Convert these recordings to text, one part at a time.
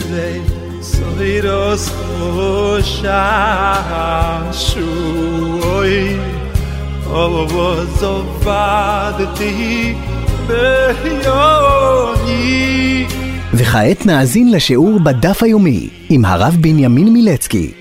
soiros shashui ovozovadti beyoni. וכעת נאזין לשיעור בדף היומי עם הרב בנימין מילצקי.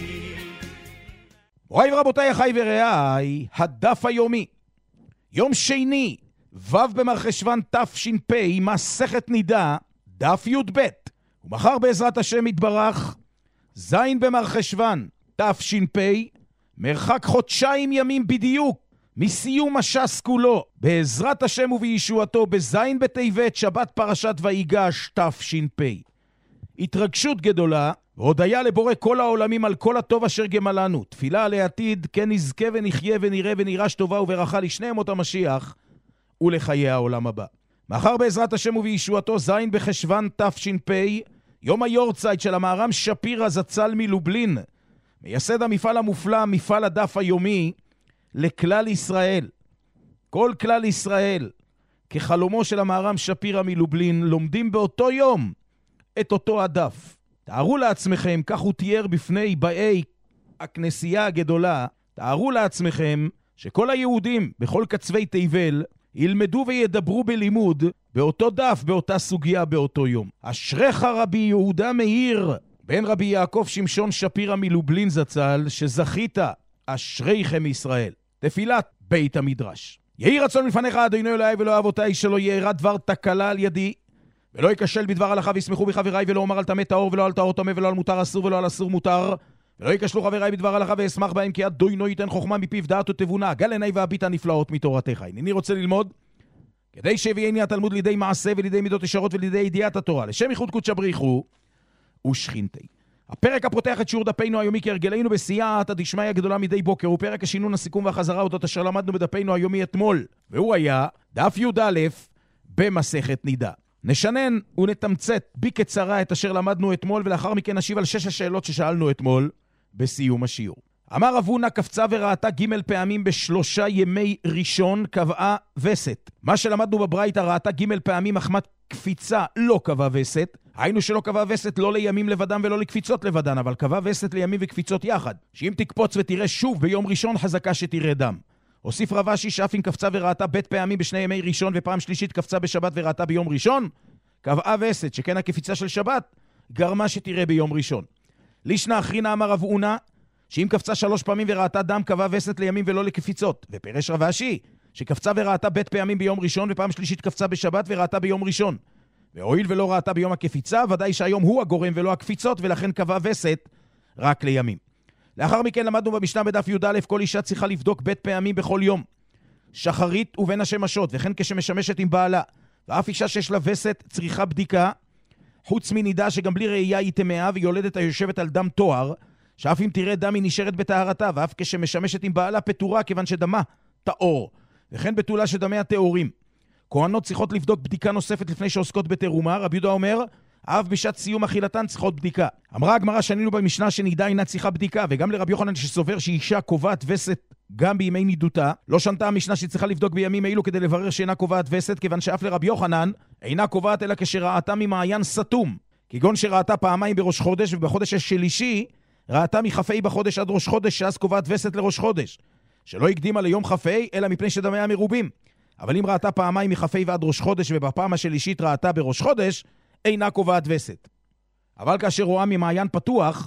מוריי ורבותיי, אחיי ורעיי, הדף היומי. יום שני, ו' במרחשוון תש"פ, מסכת נידה, דף י"ב. ומחר בעזרת השם יתברך, ז' במרחשוון תש"פ, מרחק חודשיים ימים בדיוק מסיום הש"ס כולו, בעזרת השם ובישועתו, בז' בטבת, שבת פרשת ויגש תש"פ. התרגשות גדולה והודיה לבורא כל העולמים על כל הטוב אשר גמלנו, תפילה לעתיד, כן נזכה ונחיה ונראה ונירש טובה וברכה לשני ימות המשיח ולחיי העולם הבא. מחר בעזרת השם ובישועתו, ז' בחשוון תש"פ, יום היורצייט של המהר"ם שפירא זצ"ל מלובלין, מייסד המפעל המופלא, מפעל הדף היומי לכלל ישראל. כל כלל ישראל, כחלומו של המהר"ם שפירא מלובלין, לומדים באותו יום את אותו הדף. תארו לעצמכם, כך הוא תיאר בפני באי הכנסייה הגדולה, תארו לעצמכם שכל היהודים בכל קצווי תבל ילמדו וידברו בלימוד באותו דף, באותה סוגיה, באותו יום. אשריך רבי יהודה מאיר בן רבי יעקב שמשון שפירא מלובלין זצ"ל, שזכית, אשריכם ישראל. תפילת בית המדרש. יהי רצון לפניך אדוני אלוהי ולא אבותיי, שלא יארע דבר תקלה על ידי, ולא יקשל בדבר הלכה ויסמכו בחבריי, ולא אומר על טמא טהור ולא על טהור טמא, ולא על מותר אסור ולא על אסור מותר, ולא יקשלו חבריי בדבר הלכה ואשמח בהם, כי אדוני ייתן חוכמה מפיו דעת ותבונה, גל עיני והביט הנפלאות מתורתך. הנני רוצה ללמוד כדי שיביאני התלמוד לידי מעשה ולידי מידות ישרות ולידי ידיעת התורה, לשם ייחוד קודש בריחו ושכינתי. הפרק הפותח את שיעור דפינו היומי כהרגלנו בסייעתא דשמיא הגדולה מדי בוקר, הוא פרק השינון, הסיכום והחזרה אודות אשר למדנו בדפינו היומי אתמול, והוא היה דף י"א במסכת נידה. נשנן ונתמצת בקצרה את אשר למדנו אתמול, ולאחר מכן נשיב על 6 השאלות ששאלנו אתמול בסיום השיעור. אמר רב הונא, קפצה וראתה ג' פעמים ב3 ימי ראשון, קבעה וסת. מה שלמדנו בברייתא, ראתה ג' פעמים מחמת קפיצה לא קבעה וסת, היינו שלא קבעה וסת לא לימים לבדם ולא לקפיצות לבדן, אבל קבעה וסת לימים וקפיצות יחד, שאם תקפוץ ותראה שוב ביום ראשון, חזקה שתראה דם. הוסיף רב אשי, שאף אם קפצה וראתה ב' פעמים ב2 ימי ראשון, ופעם שלישית קפצה בשבת וראתה ביום ראשון, קבעה וסת, שכן הקפיצה של שבת גרמה שתראה ביום ראשון. לישנא אחרינא אמר רב הונא, שאם קפצה 3 פעמים וראתה דם, קבעה וסת לימים ולא לקפיצות. ופרש רב אשי, שקפצה וראתה ב' פעמים ביום ראשון, ופעם שלישית קפצה בשבת וראתה ביום ראשון. והואיל ולא ראתה ביום הקפיצה, ודאי שהיום הוא הגורם ולא הקפיצות, ולכן קבעה וסת רק לימים. לאחר מכן למדנו במשנה בדף י"א, כל אישה צריכה לבדוק ב' פעמים בכל יום, שחרית ובין השמשות, וכן כשמשמשת עם בעלה. ואף אישה שיש לה וסת צריכה בדיקה, חוץ מנידה שגם בלי ראייה היא טמאה, ויולדת היושבת על דם תואר, שאף אם תראה דם היא נשארת בטהרתה, ואף כשמשמשת עם בעלה פטורה, כיוון שדמה טהור, וכן בתולה שדמיה טהורים. כהנות צריכות לבדוק בדיקה נוספת לפני שעוסקות בתרומה. רבי יהודה אומר, אף בשעת סיום אכילתן צריכות בדיקה. אמרה הגמרא, שנינו במשנה שנידה אינה צריכה בדיקה, וגם לרבי יוחנן שסובר שאישה קובעת וסת גם בימי נידותה, לא שנתה המשנה שצריכה לבדוק בימים אילו כדי לברר שאינה קובעת וסת, כיוון שאף לרבי יוחנן אינה קובעת אלא כשראתה ממעיין סתום, כגון שראתה פעמיים בראש חודש, ובחודש השלישי ראתה מחפי בחודש עד ראש חודש, שאז קובעת וסת לראש חודש, שלא הקדימה ליום חפי אלא מפני שדמיה מרובים. אבל אם ראתה פעמיים מחפי ועד ראש חודש, ובפעם השלישית ראתה בראש חודש, אינה קובעת וסת. אבל כאשר רואה ממעיין פתוח,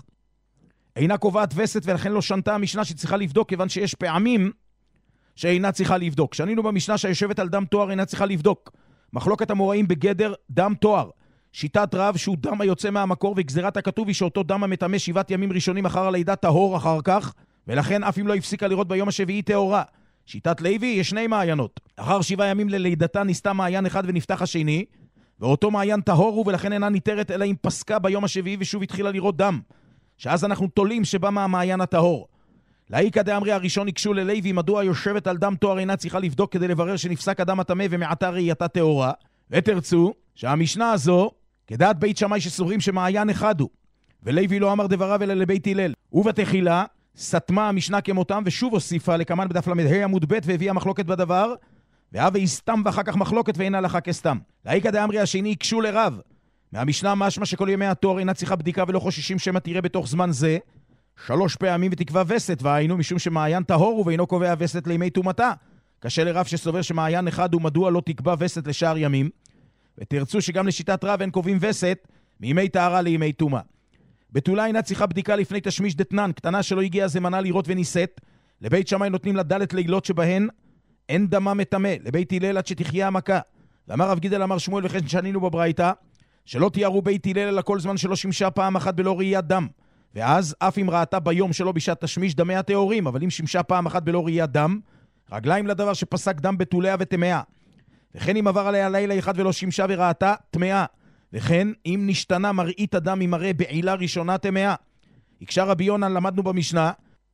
אינה קובעת וסת, ולכן לא שנתה המשנה שצריכה לבדוק, כיוון שיש פעמים שאינה צריכה לבדוק. שנינו במשנה שהיושבת על דם תואר אינה צריכה לבדוק. מחלוקת המוראים בגדר דם תואר. שיטת רב שהוא דם היוצא מהמקור, וגזירת הכתוב היא שאותו דם המטמא 7 ימים ראשונים אחר הלידה טהור אחר כך, ולכן אף אם לא הפסיקה לראות ביום השביעי טהורה. שיטת לוי יש 2 מעיינות. אחר 7 ימים ללידתה נסתה מעיין אחד ונפתח השני, ואותו מעיין טהור הוא, ולכן אינה ניתרת אלא אם פסקה ביום השביעי ושוב התחילה לראות דם, שאז אנחנו תולים שבא מהמעיין הטהור. לאיקא דאמרי הראשון יקשו ללוי, מדוע יושבת על דם תואר אינה צריכה לבדוק כדי לברר שנפסק הדם הטמא ומעתה ראייתה טהורה. ותרצו שהמשנה הזו כדעת בית שמאי שסוברים שמעיין אחד הוא, ולוי לא אמר דבריו אלא לבית הלל. ובתחילה סתמה המשנה כמותם, ושוב הוסיפה לקמן בדף למ"ה עמוד ב' והביאה מחלוקת בדבר, והווה הסתם ואחר כך מחלוקת ואין הלכה כסתם. לאיקא דאמרי השני יקשו לרב, מהמשנה משמע שכל ימי התואר אינה צריכה בדיקה ולא חוששים שמא תראה בתוך זמן זה 3 פעמים ותקבע וסת, והיינו משום שמעיין טהור הוא ואינו קובע וסת לימי תומתה. קשה לרב שסובר שמעיין אחד ומדוע לא תקבע וסת לשאר ימים, ותרצו שגם לשיטת רב אין קובעים וסת מימי טהרה לימי תומה. בתולה אינה צריכה בדיקה לפני תשמיש דתנן, קטנה שלא הגיעה זמנה לראות וניסת. לבית שמאי נותנים לה ד' לילות שבהן אין דמה מטמא, לבית הלל עד שתחיה המכה. ואמר רב גידל אמר שמואל וכן שנינו בברייתא, שלא תיארו בית הלל אלא כל זמן שלא שימשה פעם אחת בלא ראיית דם. ואז אף אם ראתה ביום שלא בשעת תשמיש דמי הטהורים, אבל אם שימשה פעם אחת בלא ראיית דם, רגליים לדבר שפסק דם בתוליה וטמאה. וכן אם עבר עליה לילה אחד ולא שימשה וראתה טמאה. וכן אם נשתנה מראית הדם ממראה בעילה ראשונה טמאה. הקשה רבי יונה, למדנו במשנה,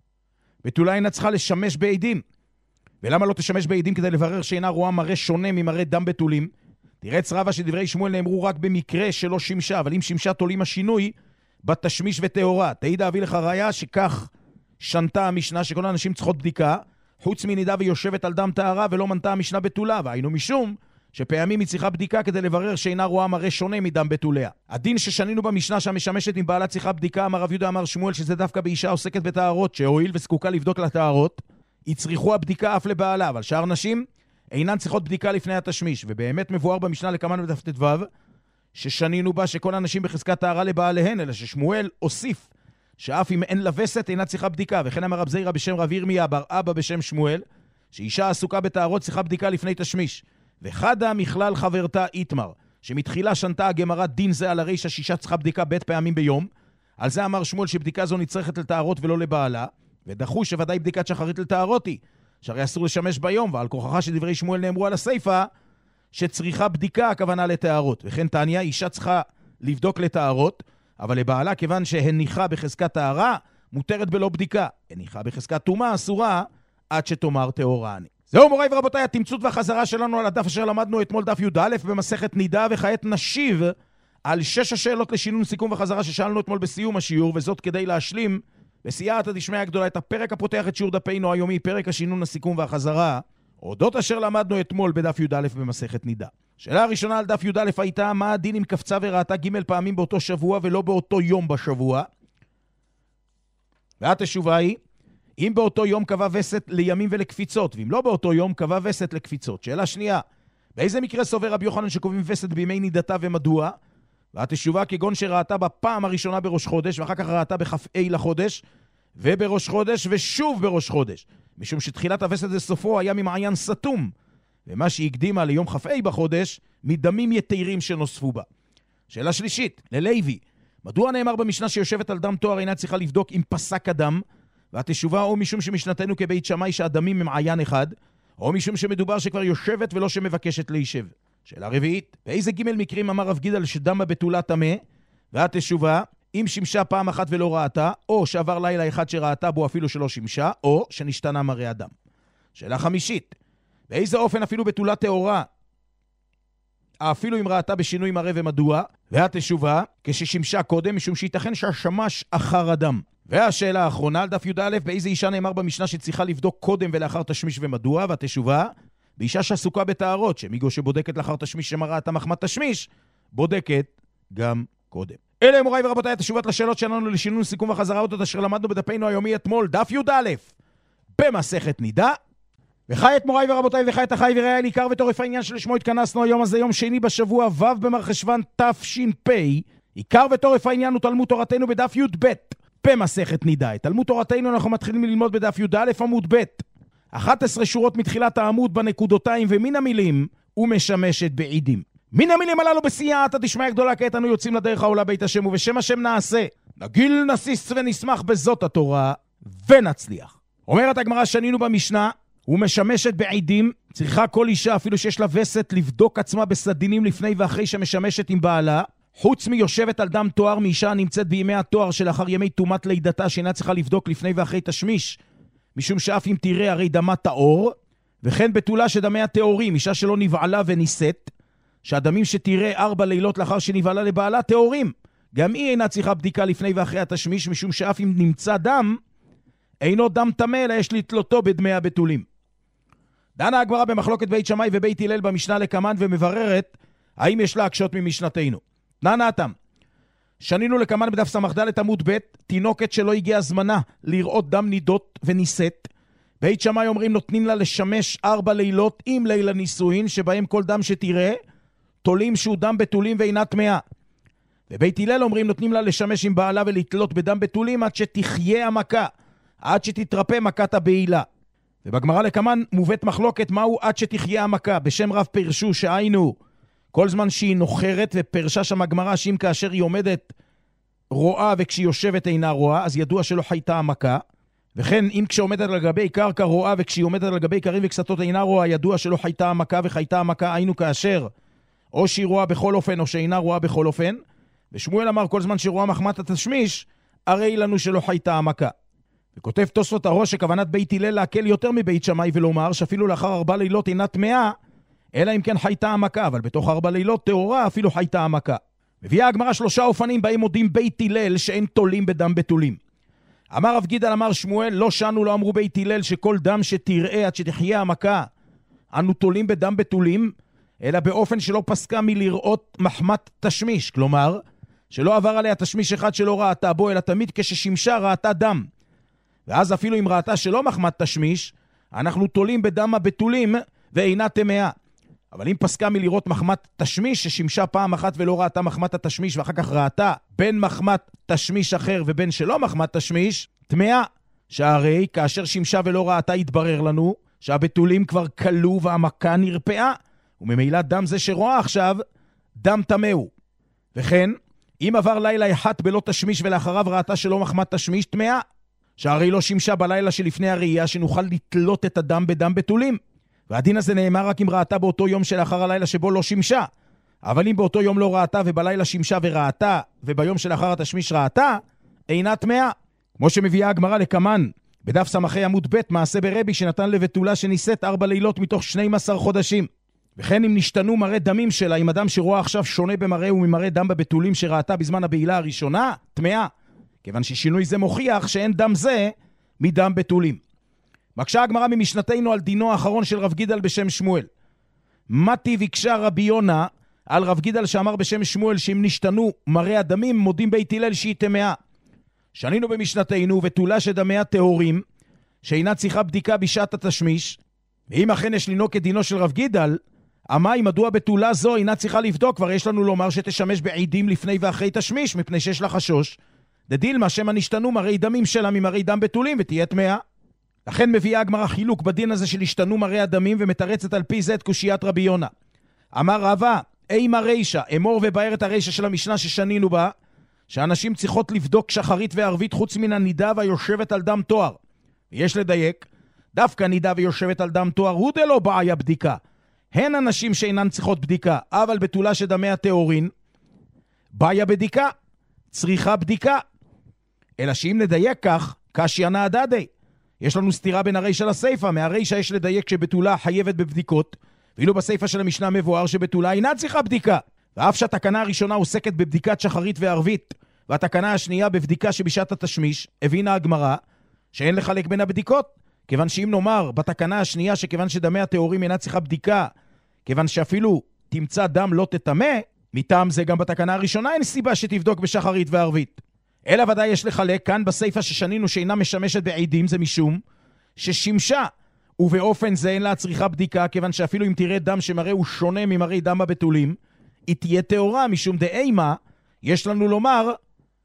בתולה אינה צריכה לשמש בעדים. ולמה לא תשמש בעדים? כדי לברר שאינה רואה מראה שונה ממראה דם בתולים. תירץ רבא שדברי שמואל נאמרו רק במקרה שלא שימשה, אבל אם שימשה תולים השינוי בתשמיש וטהורה. תעיד אביא לך ראיה שכך שנתה המשנה שכל האנשים צריכות בדיקה, חוץ מנידה ויושבת על דם טהרה ולא מנתה המשנה בתולה, והיינו משום שפעמים היא צריכה בדיקה כדי לברר שאינה רואה מראה שונה מדם בתוליה. הדין ששנינו במשנה שהמשמשת עם בעלה צריכה בדיקה, אמר רב יהודה אמר שמואל שזה דווקא באישה עוסקת בטהרות, שהואיל וזקוקה לבדוק לטהרות, יצריכו הבדיקה אף לבעלה, אבל שאר נשים אינן צריכות בדיקה לפני התשמיש, ובאמת מבואר במשנה לקמן ודף ט"ו ששנינו בה שכל הנשים בחזקת טהרה לבעליהן, אלא ששמואל הוסיף שאף אם אין לבסת אינה צריכה בדיקה. וכן אמר רב זירא בשם רב ירמיה בר אבא בשם שמואל, שאישה עסוקה בטהרות צריכה בדיקה לפני תשמיש. וחדה מכלל חברתה איתמר, שמתחילה שנתה הגמרא דין זה על הרישא שאישה צריכה בדיקה בית פעמים ביום. על זה אמר שמואל שבדיקה זו נצרכת לטהרות ולא לבעלה, ודחו שוודאי בדיקת שחרית לטהרות היא, שהרי אסור לשמש ביום, ועל כוחך שדברי שמואל נאמרו על הסייפה, שצריכה בדיקה הכוונה לטהרות. וכן תעניה, אישה צריכה לבדוק לטהרות, אבל לבעלה כיוון שהניחה בחזקת טהרה, מותרת בלא בדיקה. הניחה בחזקת תומה אסורה, עד שתאמר טהורה אני. זהו מוריי ורבותיי, התמצות והחזרה שלנו על הדף אשר למדנו אתמול דף י"א במסכת נידה, וכעת נשיב על 6 השאלות לשינון סיכום וחזרה ששאלנו אתמול בסיום השיעור, וזאת כדי להשלים בסייעתא דשמיא הגדולה את הפרק הפותח את שיעור דפינו היומי, פרק השינון הסיכום והחזרה, אודות אשר למדנו אתמול בדף י"א במסכת נידה. שאלה הראשונה על דף י"א הייתה, מה הדין אם קפצה וראתה ג' פעמים באותו שבוע ולא באותו יום בשבוע? והתשובה היא, אם באותו יום קבע וסת לימים ולקפיצות, ואם לא באותו יום קבע וסת לקפיצות. שאלה שנייה, באיזה מקרה סובר רבי יוחנן שקובעים וסת בימי נידתה ומדוע? והתשובה כגון שראתה בפעם הראשונה בראש חודש, ואחר כך ראתה בכ"ה לחודש, ובראש חודש ושוב בראש חודש. משום שתחילת הווסת לסופו היה ממעיין סתום, ומה שהקדימה ליום כ"ה בחודש, מדמים יתירים שנוספו בה. שאלה שלישית, ללוי, מדוע נאמר במשנה שיושבת על דם תואר אינה צריכה לבדוק אם פסק הדם? והתשובה או משום שמשנתנו כבית שמאי שהדמים הם עיין אחד, או משום שמדובר שכבר יושבת ולא שמבקשת להישב. שאלה רביעית, באיזה ג' מקרים אמר רב גידל שדם בתולה טמא? והתשובה, אם שימשה פעם אחת ולא ראתה, או שעבר לילה אחד שראתה בו אפילו שלא שימשה, או שנשתנה מראה הדם. שאלה חמישית, באיזה אופן אפילו בתולה טהורה, אפילו אם ראתה בשינוי מראה ומדוע? והתשובה, כששימשה קודם, משום שייתכן שהשמש אחר הדם. והשאלה האחרונה על דף י"א, באיזה אישה נאמר במשנה שצריכה לבדוק קודם ולאחר תשמיש ומדוע? והתשובה, באישה שעסוקה בטהרות, שמיגו שבודקת לאחר תשמיש שמראה את המחמת תשמיש, בודקת גם קודם. אלה הם מוריי ורבותיי התשובות לשאלות שלנו לשינון סיכום וחזרה אותות אשר למדנו בדפינו היומי אתמול, דף י"א במסכת נידה. וכעת מוריי ורבותיי וכעת אחי ורעי עיקר ותורף העניין שלשמו התכנסנו היום הזה, יום שני בשבוע ו' במרחשוון תש"פ. עיקר ותורף העניין הוא תלמוד תורתנו בדף י"ב במסכת נידה. את תלמוד תורתנו אנחנו מתחילים ללמוד בדף י"א עמוד ב', 11 שורות מתחילת העמוד בנקודותיים, ומן המילים ומשמשת בעידים. מן המילים הללו בסייעתא דשמיא הגדולה, כעת אנו יוצאים לדרך העולה בית השם, ובשם השם נעשה, נגיל נסיס ונשמח בזאת התורה ונצליח. אומרת הגמרא שנינו במשנה, ומשמשת בעידים, צריכה כל אישה אפילו שיש לה וסת לבדוק עצמה בסדינים לפני ואחרי שמשמשת עם בעלה, חוץ מיושבת על דם תואר מאישה הנמצאת בימי התואר שלאחר ימי תומת לידתה, שאינה צריכה לבדוק לפני ואחרי תשמיש, משום שאף אם תראה הרי דמה טהור. וכן בתולה שדמי הטהורים, אישה שלא נבעלה וניסת, שהדמים שתראה 4 לילות לאחר שנבעלה לבעלה טהורים, גם היא אינה צריכה בדיקה לפני ואחרי התשמיש, משום שאף אם נמצא דם אינו דם טמא, אלא יש לתלותו בדמי הבתולים. דנה הגמרא במחלוקת בית שמאי ובית הלל במשנה לקמן, ומבררת האם יש להקשות ממשנתנו. נענתם. שנינו לקמן בדף סמ"ד עמוד ב', תינוקת שלא הגיע זמנה לראות דם נידות וניסית. בית שמאי אומרים נותנים לה לשמש 4 לילות עם ליל נישואין, שבהם כל דם שתראה, תולים שהוא דם בתולים ואינה טמאה. ובית הלל אומרים נותנים לה לשמש עם בעלה ולהתלות בדם בתולים עד שתחיה המכה, עד שתתרפא מכת הבעילה. ובגמרא לקמן מובאת מחלוקת מהו עד שתחיה המכה. בשם רב פרשו שהיינו כל זמן שהיא נוחרת, ופרשה שם הגמרא שאם כאשר היא עומדת רואה וכשהיא יושבת אינה רואה, אז ידוע שלא חייתה המכה. וכן אם כשעומדת על גבי קרקע רואה וכשהיא עומדת על גבי קרים וקסתות אינה רואה, ידוע שלא חייתה המכה, וחייתה המכה היינו כאשר או שהיא רואה בכל אופן או שאינה רואה בכל אופן. ושמואל אמר כל זמן שרואה מחמת התשמיש הרי לנו שלא חייתה המכה. וכותב תוספות הראש שכוונת בית הלל להקל יותר מבית שמאי ולומר שאפילו לאחר 4 לילות אינה טמאה, אלא אם כן חייתה המכה, אבל בתוך 4 לילות טהורה אפילו חייתה המכה. מביאה הגמרא 3 אופנים בהם מודים בית הלל שאין תולים בדם בתולים. אמר רב גידל אמר שמואל לא שנו לא אמרו בית הלל שכל דם שתראה עד שתחיה המכה אנו תולים בדם בתולים, אלא באופן שלא פסקה מלראות מחמת תשמיש, כלומר שלא עבר עליה תשמיש אחד שלא ראתה בו, אלא תמיד כששימשה ראתה דם. ואז אפילו אם ראתה שלא מחמת תשמיש, אנחנו תולים בדם הבתולים ואינה טמאה. אבל אם פסקה מלראות מחמת תשמיש ששימשה פעם אחת ולא ראתה מחמת התשמיש, ואחר כך ראתה בין מחמת תשמיש אחר ובין שלא מחמת תשמיש, טמאה. שהרי כאשר שימשה ולא ראתה התברר לנו שהבתולים כבר קלו והמכה נרפאה, וממילא דם זה שרואה עכשיו דם טמאו. וכן אם עבר לילה אחד בלא תשמיש ולאחריו ראתה שלא מחמת תשמיש, טמאה. שהרי לא שימשה בלילה שלפני הראייה שנוכל לתלות את הדם בדם בתולים. והדין הזה נאמר רק אם ראתה באותו יום שלאחר הלילה שבו לא שימשה. אבל אם באותו יום לא ראתה ובלילה שימשה וראתה וביום שלאחר התשמיש ראתה, אינה טמאה. כמו שמביאה הגמרא לקמן בדף סמ"ה עמוד ב', מעשה ברבי שנתן לבתולה שניסית 4 לילות מתוך 12 חודשים. וכן אם נשתנו מראה דמים שלה, אם אדם שרואה עכשיו שונה במראה וממראה דם בבתולים שראתה בזמן הבעילה הראשונה, טמאה. כיוון ששינוי זה מוכיח שאין דם זה מדם בתולים. מקשה הגמרא ממשנתנו על דינו האחרון של רב גידל בשם שמואל. מתי ביקשה רבי יונה על רב גידל שאמר בשם שמואל שאם נשתנו מראה הדמים מודים בית הלל שהיא טמאה. שנינו במשנתנו בתולה שדמיה טהורים שאינה צריכה בדיקה בשעת התשמיש, ואם אכן יש לינו כדינו של רב גידל, המים מדוע בתולה זו אינה צריכה לבדוק, כבר יש לנו לומר שתשמש בעידים לפני ואחרי תשמיש מפני שיש לה חשוש דדילמה שמה נשתנו מראי דמים שלה ממראי דם בתולים ותהיה טמאה. לכן מביאה הגמרא חילוק בדין הזה של השתנו מראי הדמים ומתרצת על פי זה את קושיית רבי יונה. אמר רבא אימה רישה, אמור ובאר את הרישה של המשנה ששנינו בה, שאנשים צריכות לבדוק שחרית וערבית חוץ מן הנידה ויושבת על דם תואר. ויש לדייק, דווקא נידה ויושבת על דם תואר הוא דלא בעיה בדיקה. הן אנשים שאינן צריכות בדיקה, אבל בתולה שדמיה טהורין בעיה בדיקה, צריכה בדיקה. אלא שאם נדייק כך, קשיא נעדדי. יש לנו סתירה בין הרישה לסייפה. מהרישה יש לדייק שבתולה חייבת בבדיקות, ואילו בסייפה של המשנה מבואר שבתולה אינה צריכה בדיקה. ואף שהתקנה הראשונה עוסקת בבדיקת שחרית וערבית, והתקנה השנייה בבדיקה שבשעת התשמיש, הבינה הגמרא שאין לחלק בין הבדיקות, כיוון שאם נאמר בתקנה השנייה שכיוון שדמי הטהורים אינה צריכה בדיקה, כיוון שאפילו תמצא דם לא תטמא, מטעם זה גם בתקנה הראשונה אין סיבה שתבדוק בשחרית וערבית. אלא ודאי יש לחלק כאן בסייפה ששנינו שאינה משמשת בעידים, זה משום ששימשה, ובאופן זה אין לה צריכה בדיקה, כיוון שאפילו אם תראה דם שמראה הוא שונה ממראה דם הבתולים, היא תהיה טהורה, משום דאימה, יש לנו לומר,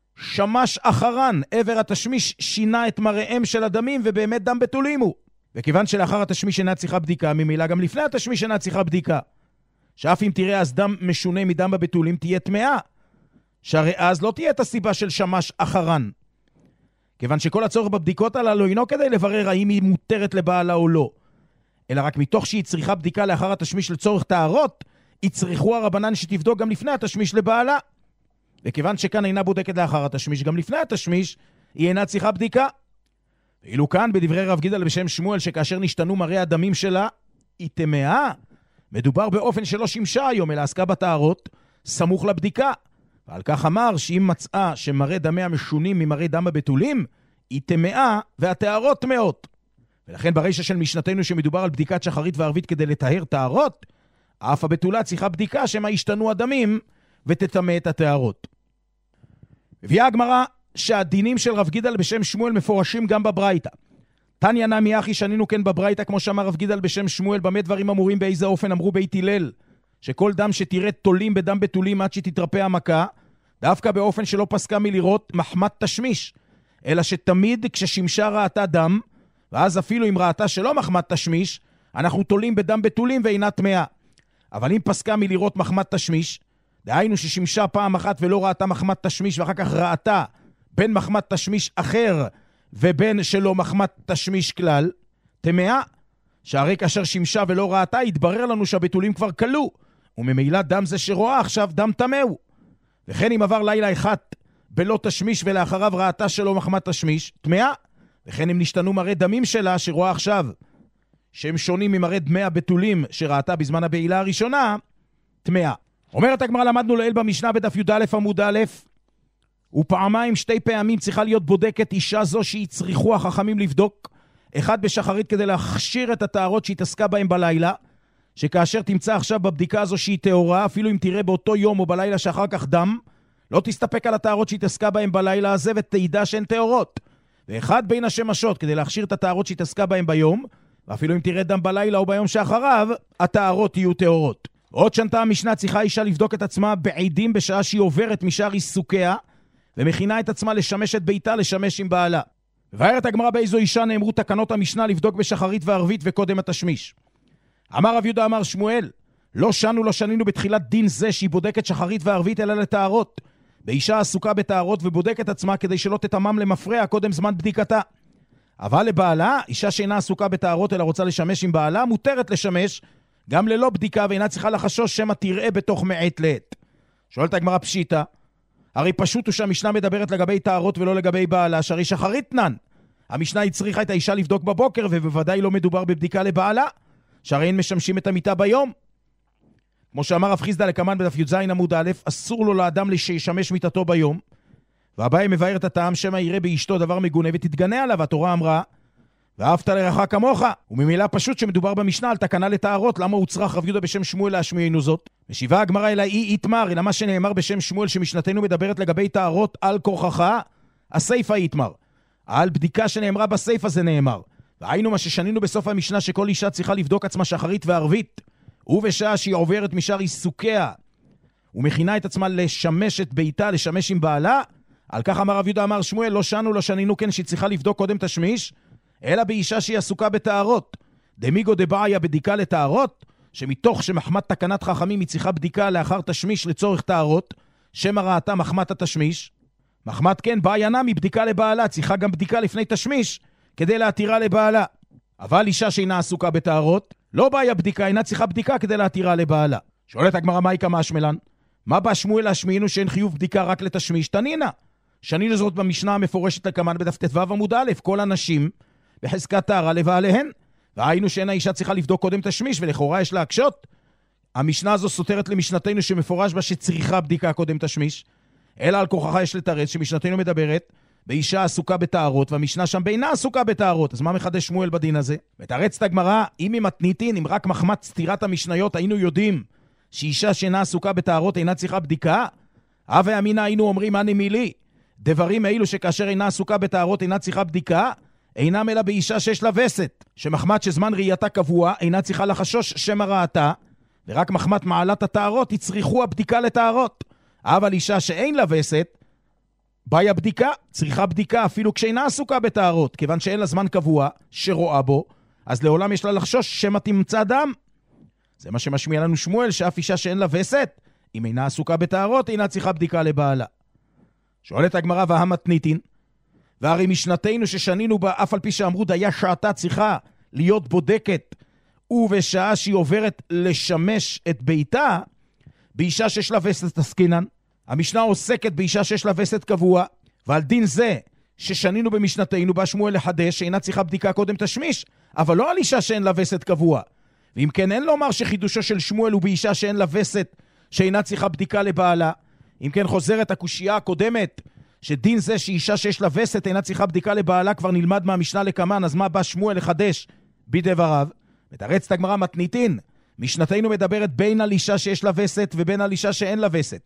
שמש אחרן, עבר התשמיש שינה את מראיהם של הדמים, ובאמת דם בתולים הוא. וכיוון שלאחר התשמיש אינה צריכה בדיקה, ממילא גם לפני התשמיש אינה צריכה בדיקה. שאף אם תראה אז דם משונה מדם בבתולים, תהיה טמאה. שהרי אז לא תהיה את הסיבה של שמש אחרן. כיוון שכל הצורך בבדיקות הללו אינו כדי לברר האם היא מותרת לבעלה או לא, אלא רק מתוך שהיא צריכה בדיקה לאחר התשמיש לצורך טהרות, יצריכו הרבנן שתבדוק גם לפני התשמיש לבעלה. וכיוון שכאן אינה בודקת לאחר התשמיש, גם לפני התשמיש היא אינה צריכה בדיקה. ואילו כאן בדברי רב גידל בשם שמואל שכאשר נשתנו מראה הדמים שלה, היא טמאה. מדובר באופן שלא שימשה היום, אלא עסקה בטהרות, סמוך לבדיקה. ועל כך אמר שאם מצאה שמראה דמיה משונים ממראה דם הבתולים, היא טמאה והטהרות טמאות. ולכן ברישה של משנתנו שמדובר על בדיקת שחרית וערבית כדי לטהר טהרות, אף הבתולה צריכה בדיקה שמה השתנו הדמים, ותטמא את הטהרות. הביאה הגמרא שהדינים של רב גידל בשם שמואל מפורשים גם בברייתא. תניא נמי אחי שנינו כן בברייתא, כמו שאמר רב גידל בשם שמואל, במה דברים אמורים, באיזה אופן אמרו בית הלל, שכל דם שתראה תולים בדם בתולים עד שתתרפא המכה, דווקא באופן שלא פסקה מלראות מחמת תשמיש, אלא שתמיד כששמשה ראתה דם, ואז אפילו אם ראתה שלא מחמת תשמיש, אנחנו תולים בדם בתולים ואינה טמאה. אבל אם פסקה מלראות מחמת תשמיש, דהיינו ששמשה פעם אחת ולא ראתה מחמת תשמיש, ואחר כך ראתה בין מחמת תשמיש אחר ובין שלא מחמת תשמיש כלל, טמאה, שהרי כאשר שמשה ולא ראתה, התברר לנו שהבתולים כבר קלו, וממילא דם זה שרואה עכשיו דם טמאו. וכן אם עבר לילה אחד בלא תשמיש ולאחריו ראתה שלא מחמת תשמיש, טמאה. וכן אם נשתנו מראה דמים שלה שרואה עכשיו, שהם שונים ממראה דמי הבתולים שראתה בזמן הבעילה הראשונה, טמאה. אומרת הגמרא, למדנו לעיל במשנה בדף י"א עמוד א', ופעמיים 2 פעמים צריכה להיות בודקת אישה זו שהצריכו החכמים לבדוק, אחד בשחרית כדי להכשיר את הטהרות שהתעסקה בהם בלילה, שכאשר תמצא עכשיו בבדיקה הזו שהיא טהורה, אפילו אם תראה באותו יום או בלילה שאחר כך דם, לא תסתפק על הטהרות שהתעסקה בהם בלילה הזה ותדע שהן טהורות. ואחד בין השמשות כדי להכשיר את הטהרות שהתעסקה בהם ביום, ואפילו אם תראה דם בלילה או ביום שאחריו, הטהרות יהיו טהורות. עוד שנתה המשנה, צריכה אישה לבדוק את עצמה בעידים בשעה שהיא עוברת משאר עיסוקיה, ומכינה את עצמה לשמש את ביתה, לשמש עם בעלה. ובארת הגמרא באיזו אישה נאמרו תקנות המשנה לבדוק בשחרית וערבית וקודם התשמיש. אמר רב יהודה אמר שמואל, לא שנינו בתחילת דין זה שהיא בודקת שחרית וערבית אלא לטהרות. באישה עסוקה בטהרות ובודקת עצמה כדי שלא תתמם למפרע קודם זמן בדיקתה. אבל לבעלה, אישה שאינה עסוקה בטהרות אלא רוצה לשמש עם בעלה, מותרת לשמש גם ללא בדיקה ואינה צריכה לחשוש שמא תראה בתוך מעת לעת. שואלת הגמרא פשיטה, הרי פשוט הוא שהמשנה מדברת לגבי טהרות ולא לגבי בעלה, שהרי שחרית נן. המשנה הצריכה את האישה לבדוק בבוקר, ובוודאי לא מדובר בבדיקה לבעלה, שהרי הן משמשים את המיטה ביום. כמו שאמר רב חיסדא לקמן בדף י"ז עמוד א', אסור לו לאדם שישמש מיטתו ביום, והבאי מבאר את הטעם שמא יראה באשתו דבר מגונה ותתגנה עליו. התורה אמרה, ואהבת לרעך כמוך, וממילא פשוט שמדובר במשנה על תקנה לטהרות, למה הוצרך רב יהודה בשם שמואל להשמיענו זאת? משיבה הגמרא אלא אי יתמר, אלא מה שנאמר בשם שמואל שמשנתנו מדברת לגבי טהרות על כורחך, הסייפה יתמר. על בדיקה שנאמרה בסייפה זה נאמר. והיינו מה ששנינו בסוף המשנה שכל אישה צריכה לבדוק עצמה שחרית וערבית, ובשעה שהיא עוברת משאר עיסוקיה ומכינה את עצמה לשמש את ביתה, לשמש עם בעלה, על כך אמר רב יהודה אמר שמואל, לא שנינו כן שהיא צריכה לבדוק קודם תשמיש, אלא באישה שהיא עסוקה בטהרות. דמיגו דבעיה בדיקה לטהרות, שמתוך שמחמת תקנת חכמים היא צריכה בדיקה לאחר תשמיש לצורך טהרות, שמא ראתה מחמת התשמיש, מחמת כן בעיה נמי בדיקה לבעלה, צריכה גם בדיקה לפני תשמיש כדי להתירה לבעלה. אבל אישה שאינה עסוקה בטהרות, לא בעיה בדיקה, אינה צריכה בדיקה כדי להתירה לבעלה. שואלת הגמרא מהי כמה השמלן? מה בא שמואל להשמיענו שאין חיוב בדיקה רק לתשמיש? תנינה. שנינו זאת במשנה המפורשת לקמן בדף ט"ו עמוד א', כל הנשים בחזקת טהרה לבעליהן, והיינו שאין האישה צריכה לבדוק קודם תשמיש, ולכאורה יש להקשות. המשנה הזו סותרת למשנתנו שמפורש בה שצריכה בדיקה קודם תשמיש, אלא על כוחך יש לתרץ שמשנתנו מדברת באישה עסוקה בטהרות, והמשנה שם בינה עסוקה בטהרות. אז מה מחדש שמואל בדין הזה? ותרץ את הגמרא, אם היא מתניתין, אם רק מחמת סתירת המשניות היינו יודעים שאישה שאינה עסוקה בטהרות אינה צריכה בדיקה, הווה אמינא היינו אומרים מה נמילי, דברים האלו שכאשר אינה עסוקה בטהרות אינה צריכה בדיקה, אינם אלא באישה שיש לה וסת, שמחמת שזמן ראייתה קבוע אינה צריכה לחשוש שמא ראתה, ורק מחמת מעלת הטהרות יצריכו הבדיקה לטהרות. אבל אישה שאין לה וסת, בעיה בדיקה, צריכה בדיקה אפילו כשאינה עסוקה בטהרות, כיוון שאין לה זמן קבוע שרואה בו, אז לעולם יש לה לחשוש שמא תמצא דם. זה מה שמשמיע לנו שמואל, שאף אישה שאין לה וסת, אם אינה עסוקה בטהרות, אינה צריכה בדיקה לבעלה. שואלת הגמרא והמתניתין, והרי משנתנו ששנינו בה, אף על פי שאמרו דיה שעתה צריכה להיות בודקת, ובשעה שהיא עוברת לשמש את ביתה, באישה שיש לה וסת עסקינן. המשנה עוסקת באישה שיש לה וסת קבוע, ועל דין זה ששנינו במשנתנו בא שמואל לחדש שאינה צריכה בדיקה קודם תשמיש, אבל לא על אישה שאין לה וסת קבוע. ואם כן אין לומר שחידושו של שמואל הוא באישה שאין לה וסת שאינה צריכה בדיקה לבעלה. אם כן חוזרת הקושייה הקודמת שדין זה שאישה שיש לה וסת אינה צריכה בדיקה לבעלה כבר נלמד מהמשנה לקמן, אז מה בא שמואל לחדש בדבריו? ותרץ את הגמרא מתניתין, משנתנו מדברת בין על אישה שיש לה וסת ובין על אישה שאין לה וסת.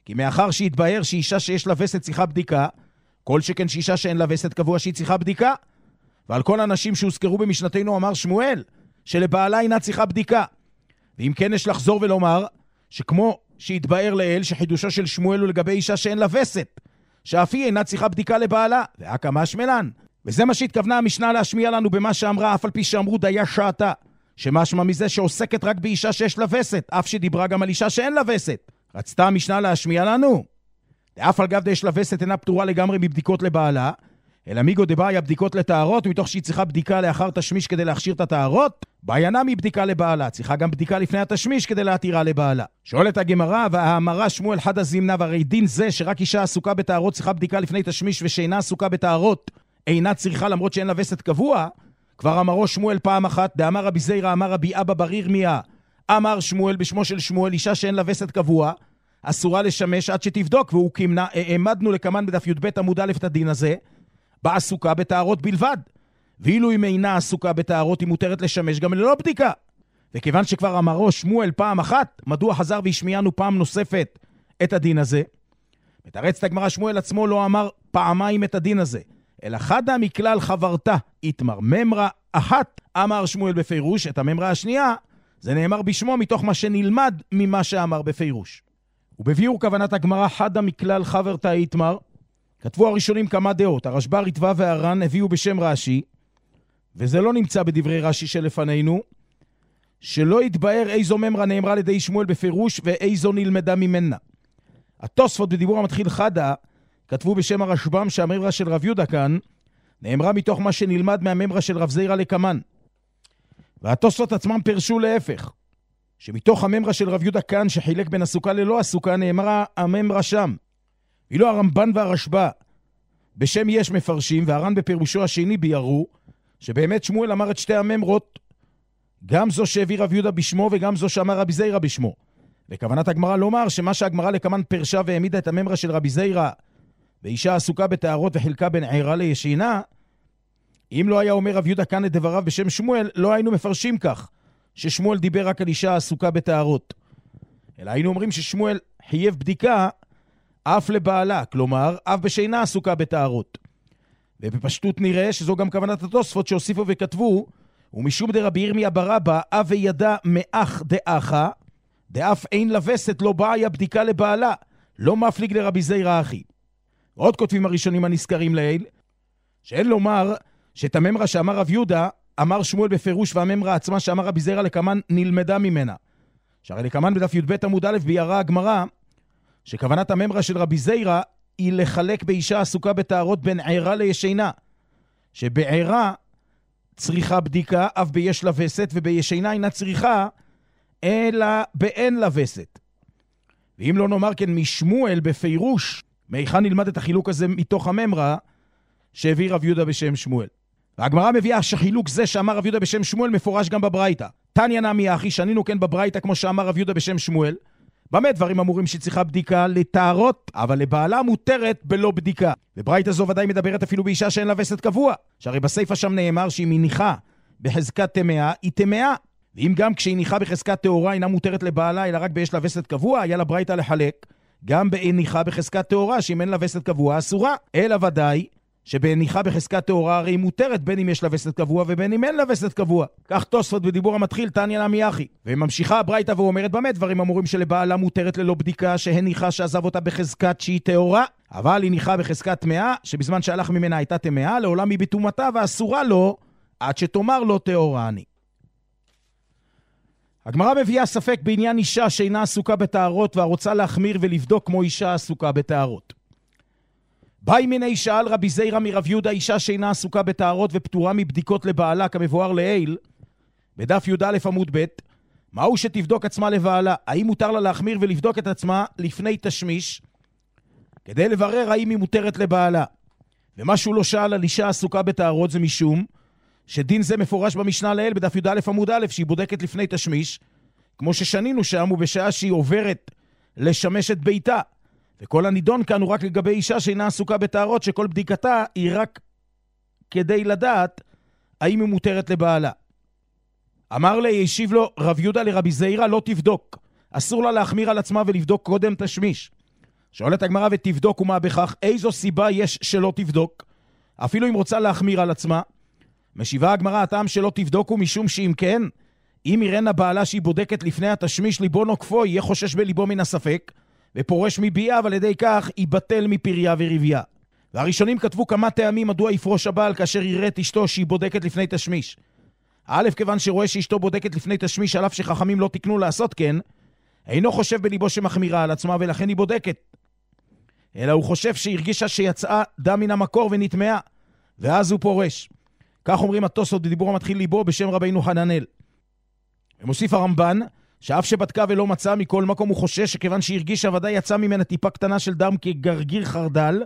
כי מאחר שהתבהר שאישה שיש לה וסת צריכה בדיקה, כל שכן שאישה שאין לה וסת קבוע שהיא צריכה בדיקה. ועל כל האנשים שהוזכרו במשנתנו אמר שמואל, שלבעלה אינה צריכה בדיקה. ואם כן יש לחזור ולומר, שכמו שהתבהר לאל, שחידושו של שמואל הוא לגבי אישה שאין לה וסת, שאף היא אינה צריכה בדיקה לבעלה, והקמה שמלן. וזה מה שהתכוונה המשנה להשמיע לנו במה שאמרה, אף על פי שאמרו דיה שעתה, שמשמע מזה שעוסקת רק באישה שיש לה וסת, אף שדיברה גם על אישה שאין לה וסת. רצתה המשנה להשמיע לנו. ואף על גב יש לה וסת אינה פטורה לגמרי מבדיקות לבעלה, אלא מיגו דבעיה בדיקות לתארות, מתוך שהיא צריכה בדיקה לאחר תשמיש כדי להכשיר את התארות, בעיינה מבדיקה לבעלה, צריכה גם בדיקה לפני התשמיש כדי להתירה לבעלה. שואלת הגמרא, והאמרה שמואל חד הזימנה, והרי דין זה שרק אישה עסוקה בתארות צריכה בדיקה לפני תשמיש, ושאינה עסוקה בתארות אינה צריכה למרות שאין לה וסת קבוע, כבר אמרו שמואל פעם אחת, דאמר רבי זיירא אמר רבי אבא בר ירמיה, אמר שמואל בשמו של שמואל, אישה שאין לה וסת קבוע, אסורה לשמש עד שתבדוק, והוא כמנה, העמדנו לכמן בדף י"ב עמוד א' את הדין הזה, בעסוקה בתארות בלבד. ואילו אם אינה עסוקה בתארות, היא מותרת לשמש גם ללא בדיקה. וכיוון שכבר אמרו שמואל פעם אחת, מדוע חזר והשמיענו פעם נוספת את הדין הזה? מתרצת הגמרא, שמואל עצמו לא אמר פעמיים את הדין הזה, אלא חדה מכלל חברתה, איתמר ממרה אחת, אמר שמואל בפירוש, את הממרה השנייה, זה נאמר בשמו מתוך מה שנלמד ממה שאמר בפירוש. ובביאור כוונת הגמרא חדה מכלל חברתה איתמר, כתבו הראשונים כמה דעות, הרשב"א, ריטב"א והר"ן הביאו בשם רש"י, וזה לא נמצא בדברי רש"י שלפנינו, שלא יתבהר איזו ממרה נאמרה לידי שמואל בפירוש ואיזו נלמדה ממנה. התוספות בדיבור המתחיל חדה, כתבו בשם הרשב"ם שהממרה של רב יהודה כאן, נאמרה מתוך מה שנלמד מהממרה של רב זיירא לקמן. והתוספות עצמם פרשו להפך, שמתוך הממרה של רב יהודה כאן שחילק בין עסוקה ללא עסוקה נאמרה הממרה שם. ואילו הרמב"ן והרשב"א בשם יש מפרשים, והר"ן בפירושו השני ביארו, שבאמת שמואל אמר את שתי הממרות, גם זו שהביא רב יהודה בשמו וגם זו שאמר רבי זיירא בשמו. וכוונת הגמרא לומר שמה שהגמרא לקמן פרשה והעמידה את הממרה של רבי זיירא ואישה עסוקה בתארות וחילקה בין עירה לישינה, אם לא היה אומר רב יהודה כאן את דבריו בשם שמואל, לא היינו מפרשים כך, ששמואל דיבר רק על אישה עסוקה בתארות. אלא היינו אומרים ששמואל חייב בדיקה אף לבעלה, כלומר, אף בשינה עסוקה בתארות. ובפשטות נראה שזו גם כוונת התוספות שהוסיפו וכתבו, ומשום דרבי ירמיה בר אבא, אב וידע מאח דאחה, דאף אין לבסת לא בעיה בדיקה לבעלה, לא מפליג לרבי זיירא אחי. ועוד כותבים הראשונים הנזכרים לעיל, שאין לומר שאת הממרה שאמר רב יהודה, אמר שמואל בפירוש, והממרה עצמה שאמר רבי זיירא לקמן נלמדה ממנה. שהרי לקמן בדף י"ב עמוד א' ביארה הגמרא, שכוונת הממרה של רבי זיירא היא לחלק באישה עסוקה בתארות בין עירה לישינה, שבעירה צריכה בדיקה אף ביש לבסת, ובישינה אינה צריכה אלא באין לבסת. ואם לא נאמר כן משמואל בפירוש, מאיכן נלמד את החילוק הזה מתוך הממרה שהביא רב יהודה בשם שמואל. והגמרא מביאה שחילוק זה שאמר רב יהודה בשם שמואל מפורש גם בברייתא. תניא נמי אחי, שנינו כן בברייתא כמו שאמר רב יהודה בשם שמואל. באמת דברים אמורים שצריכה בדיקה לתארות, אבל לבעלה מותרת בלא בדיקה. וברייתא זו ודאי מדברת אפילו באישה שאין לה וסת קבוע, שהרי בסייפה שם נאמר שהיא מניחה בחזקת טמאה, היא טמאה. ואם גם כשהיא ניחה בחזקת טהורה אינה מותרת לבעלה, אלא רק ביש לה וסת קבוע, היה לה ברייתא לחלק גם בהניחה בחזקת טהורה, שאם אין לה וסת קבוע אסורה. אלא ודאי שבהניחה בחזקת טהורה הרי היא מותרת בין אם יש לה וסת קבוע ובין אם אין לה וסת קבוע. כך תוספות בדיבור המתחיל תניא נמי אחי. וממשיכה הברייתא ואומרת באמת דברים אמורים שלבעלה מותרת ללא בדיקה, שהניחה שעזב אותה בחזקת שהיא טהורה, אבל היא ניחה בחזקת טמאה, שבזמן שהלך ממנה הייתה טמאה, לעולם היא בטומאתה ואסורה לו עד שתאמר לו טהורה אני. הגמרא מביאה ספק בעניין אישה שאינה עסוקה בתארות והרוצה להחמיר ולבדוק כמו אישה עסוקה בתארות. באי מיני שאל רבי זיירא מרב יהודה אישה שאינה עסוקה בתארות ופטורה מבדיקות לבעלה כמבואר לעיל, בדף י"א עמוד ב', מהו שתבדוק עצמה לבעלה? האם מותר לה להחמיר ולבדוק את עצמה לפני תשמיש, כדי לברר האם היא מותרת לבעלה? ומה שהוא לא שאל על אישה עסוקה בתארות זה משום שדין זה מפורש במשנה לעיל בדף י"א עמוד א', שהיא בודקת לפני תשמיש, כמו ששנינו שם, ובשעה שהיא עוברת לשמש את ביתה. וכל הנידון כאן הוא רק לגבי אישה שאינה עסוקה בתארות, שכל בדיקתה היא רק כדי לדעת האם היא מותרת לבעלה. אמר לי, ישיב לו רב יהודה לרבי זיירא, לא תבדוק. אסור לה להחמיר על עצמה ולבדוק קודם תשמיש. שואלת הגמרא ותבדוק ומה בכך, איזו סיבה יש שלא תבדוק? אפילו אם רוצה להחמיר על עצמה. משיבה הגמרא, הטעם שלא תבדוק הוא משום שאם כן, אם יראנה בעלה שהיא בודקת לפני התשמיש ליבו נוקפו, יהיה חושש בליבו מן הספק, ופורש מביאה, ועל ידי כך ייבטל מפריה ורבייה. והראשונים כתבו כמה טעמים מדוע יפרוש הבעל כאשר יראה את אשתו שהיא בודקת לפני תשמיש. א', כיוון שרואה שאשתו בודקת לפני תשמיש, על אף שחכמים לא תקנו לעשות כן, אינו חושב בליבו שמחמירה על עצמה ולכן היא בודקת. אלא הוא חושב שהרגישה שיצאה דם מן המקור ונטמעה, ואז הוא פורש. כך אומרים התוספות בדיבור המתחיל ליבו בשם רבינו חננאל. ומוסיף הרמב"ן, שאף שבדקה ולא מצא, מכל מקום הוא חושש שכיוון שהרגישה ודאי יצא ממנה טיפה קטנה של דם כגרגיר חרדל,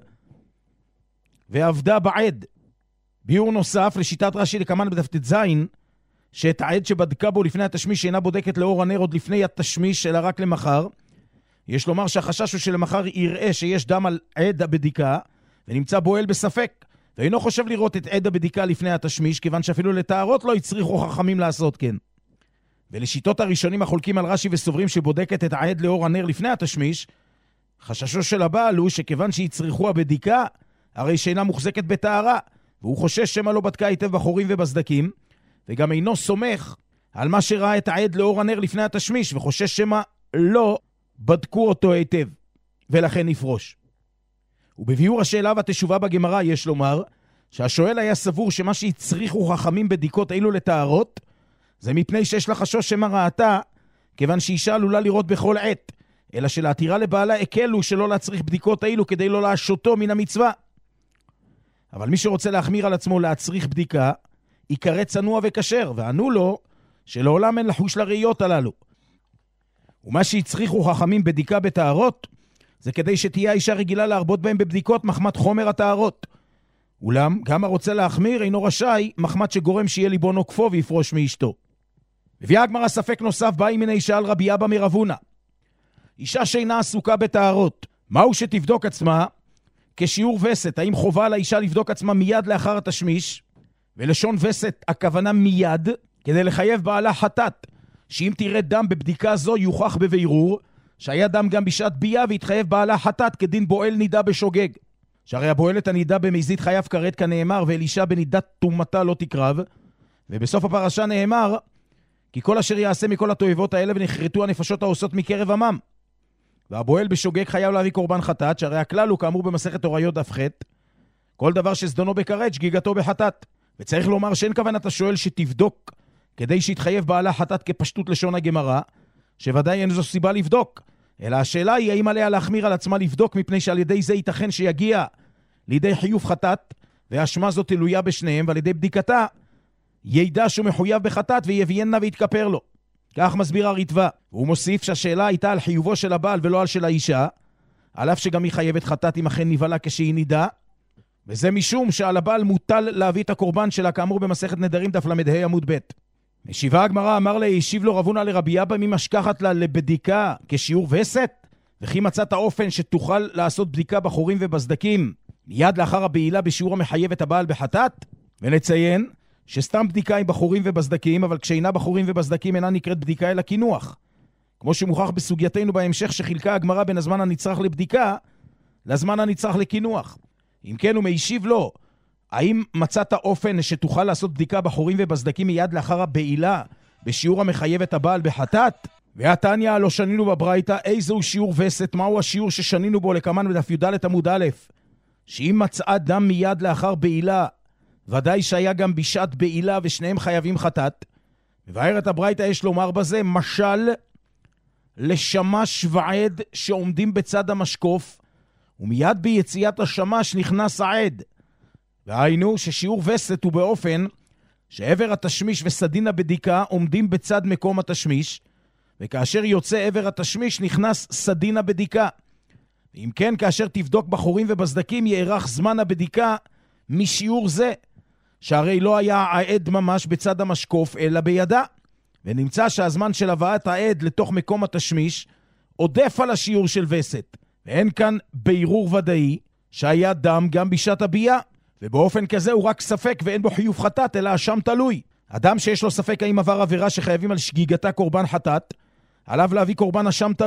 ועבדה בעד. ביור נוסף לשיטת רש"י לקמן בדף ט"ז, שאת העד שבדקה בו לפני התשמיש אינה בודקת לאור הנר עוד לפני התשמיש, אלא רק למחר. יש לומר שהחשש הוא שלמחר יראה שיש דם על עד הבדיקה, ונמצא בועל בספק, ואינו חושב לראות את עד הבדיקה לפני התשמיש, כיוון שאפילו לטהרות לא הצריכו חכמים לעשות כן. ולשיטות הראשונים החולקים על רש"י וסוברים שבודקת את העד לאור הנר לפני התשמיש, חששו של הבעל הוא שכיוון שהצריכו הבדיקה, הרי שאינה מוחזקת בטהרה, והוא חושש שמה לא בדקה היטב בחורים ובסדקים, וגם אינו סומך על מה שראה את העד לאור הנר לפני התשמיש, וחושש שמה לא בדקו אותו היטב, ולכן נפרוש. ובביאור השאלה והתשובה בגמרא יש לומר, שהשואל היה סבור שמה שהצריכו חכמים בדיקות אילו לטהרות, זה מפני שיש לחשוש שמה ראתה, כיוון שאישה עלולה לראות בכל עת, אלא שלהתירה לבעלה הקלו שלא להצריך בדיקות אילו כדי לא להשותו מן המצווה. אבל מי שרוצה להחמיר על עצמו להצריך בדיקה, יקרא צנוע וקשר, וענו לו שלעולם אין לחוש לראיות הללו. ומה שהצריכו חכמים בדיקה בטהרות, זה כדי שתהיה האישה רגילה להרבות בהם בבדיקות מחמת חומר הטהרות. אולם, גם הרוצה להחמיר אינו רשאי, מחמת שגורם שיהיה ליבו נוקפו ויפרוש מאשתו. מביאה הגמרא ספק נוסף, באי מן האישה על רבי אבא מרבונה. אישה שאינה עסוקה בטהרות, מהו שתבדוק עצמה? כשיעור וסת, האם חובה לאישה לבדוק עצמה מיד לאחר התשמיש? ולשון וסת, הכוונה מיד, כדי לחייב בעלה חטאת, שאם תראה דם בבדיקה זו יוכח בבירור, שהיה דם גם בשעת בייה והתחייב בעלה חטאת כדין בועל נידה בשוגג. שהרי הבועל את הנידה במזיד חייב כרת כנאמר, ואלישה בנידת תומתה לא תקרב. ובסוף הפרשה נאמר, כי כל אשר יעשה מכל התועבות האלה ונחרטו הנפשות העושות מקרב עמם. והבועל בשוגג חייב להביא קורבן חטאת, שהרי הכלל הוא כאמור במסכת הוריות דף ח', כל דבר שזדונו בכרת שגיגתו בחטאת. וצריך לומר שאין כוונת השואל שתבדוק כדי שיתחייב בעלה חטאת כפשטות לשון הגמרא, שוודאי אין זו סיבה לבדוק, אלא השאלה היא האם עליה להחמיר על עצמה לבדוק, מפני שעל ידי זה ייתכן שיגיע לידי חיוב חטאת, והאשמה זו תלויה בשניהם, ועל ידי בדיקתה ידע שהוא מחויב בחטאת ויביינה ויתכפר לו. כך מסביר הריטב"א. והוא מוסיף שהשאלה הייתה על חיובו של הבעל ולא על של האישה, על אף שגם היא חייבת חטאת אם אכן נבלה כשהיא נידה, וזה משום שעל הבעל מוטל להביא את הקורבן שלה, כאמור במסכת נדרים דף ל"ה עמוד ב'. משיבה הגמרא, אמר לה, השיב לו רבונה לרבי אבא, מי משכחת לה לבדיקה כשיעור וסת? וכי מצאת האופן שתוכל לעשות בדיקה בחורים ובסדקים מיד לאחר הבעילה בשיעור המחייב את הבעל בחטאת? ונציין שסתם בדיקה היא בחורים ובסדקים, אבל כשאינה בחורים ובסדקים אינה נקראת בדיקה אלא כינוח. כמו שמוכח בסוגייתנו בהמשך שחילקה הגמרא בין הזמן הנצרך לבדיקה לזמן הנצרך לכינוח. אם כן הוא משיב לו, האם מצאת אופן שתוכל לעשות בדיקה בחורים ובסדקים מיד לאחר הבעילה בשיעור המחייב את הבעל בחטאת? והתניא לא שנינו בברייתא, איזהו שיעור וסת? מהו השיעור ששנינו בו לקמן בדף י"ד עמוד א', שאם מצאה דם מיד לאחר בעילה, ודאי שהיה גם בשעת בעילה ושניהם חייבים חטאת. מבארת הברייתא יש לומר בזה, משל לשמש ועד שעומדים בצד המשקוף, ומיד ביציאת השמש נכנס העד. והיינו ששיעור וסת הוא באופן שעבר התשמיש וסדין הבדיקה עומדים בצד מקום התשמיש, וכאשר יוצא עבר התשמיש נכנס סדין הבדיקה. אם כן, כאשר תבדוק בחורים ובסדקים יארך זמן הבדיקה משיעור זה, שהרי לא היה העד ממש בצד המשקוף אלא בידה, ונמצא שהזמן של הבאת העד לתוך מקום התשמיש עודף על השיעור של וסת, ואין כאן בירור ודאי שהיה דם גם בשעת הבייה, ובאופן כזה הוא רק ספק ואין בו חיוב חטאת אלא אשם תלוי. אדם שיש לו ספק האם עבר עבירה שחייבים על שגיגתה קורבן חטאת, עליו להביא קורבן אשם תלוי,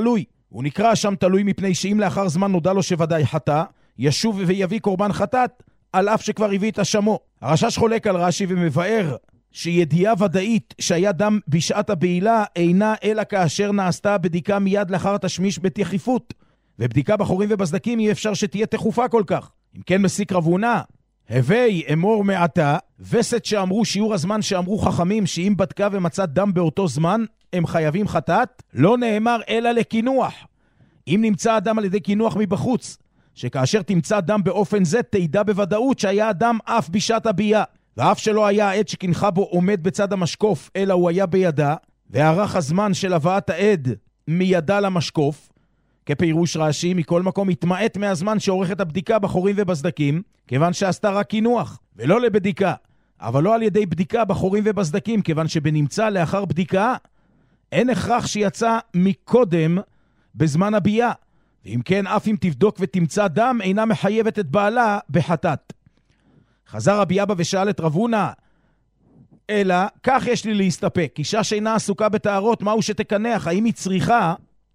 הוא נקרא שם תלוי מפני שאם לאחר זמן נודע לו שוודאי חטא, ישוב ויביא קורבן חטאת, על אף שכבר הביא את אשמו. הרש"ש חולק על רש"י ומבאר שידיעה ודאית שהיה דם בשעת הבעילה אינה אלא כאשר נעשתה בדיקה מיד לאחר התשמיש בתכיפות, ובדיקה בחורים ובסדקים אי אפשר שתהיה תכופה כל כך. אם כן מסיק רב הונא, הווי אמור מעתה, וסת שאמרו שיעור הזמן שאמרו חכמים שאם בדקה ומצא דם באותו זמן הם חייבים חטאת, לא נאמר אלא לקינוח. אם נמצא הדם על ידי קינוח מבחוץ, שכאשר תמצא דם באופן זה תדע בוודאות שהיה הדם אף בשעת הביאה, ואף שלא היה העד שקינחה בו עומד בצד המשקוף, אלא הוא היה בידה, וערך הזמן של הבאת העד מידה למשקוף, כפירוש רש"י, מכל מקום התמעט מהזמן שעורכת הבדיקה בחורים ובסדקים, כיוון שעשתה רק קינוח, ולא לבדיקה, אבל לא על ידי בדיקה בחורים ובסדקים, כיוון שבנמצא לאחר בדיקה, אין הכרח שיצא מקודם בזמן הביאה, ואם כן, אף אם תבדוק ותמצא דם, אינה מחייבת את בעלה בחטאת. חזר רבי אבא ושאל את רב הונא, אלא, כך יש לי להסתפק, אישה שאינה עסוקה בתארות, מהו שתקנח? האם היא צריכה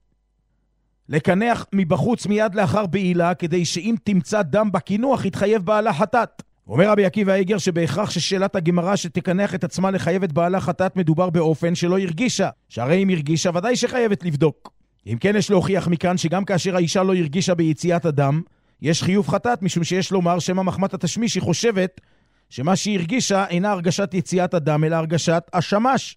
לקנח מבחוץ מיד לאחר בעילה, כדי שאם תמצא דם בקינוח, יתחייב בעלה חטאת? אומר רבי עקיבא איגר שבהכרח ששאלת הגמרא שתקנח את עצמה לחייב את בעלה חטאת מדובר באופן שלא הרגישה, שהרי אם הרגישה ודאי שחייבת לבדוק. אם כן יש להוכיח מכאן שגם כאשר האישה לא הרגישה ביציאת הדם, יש חיוב חטאת, משום שיש לומר שמה מחמת התשמיש היא חושבת שמה שהיא הרגישה אינה הרגשת יציאת הדם, אלא הרגשת השמש.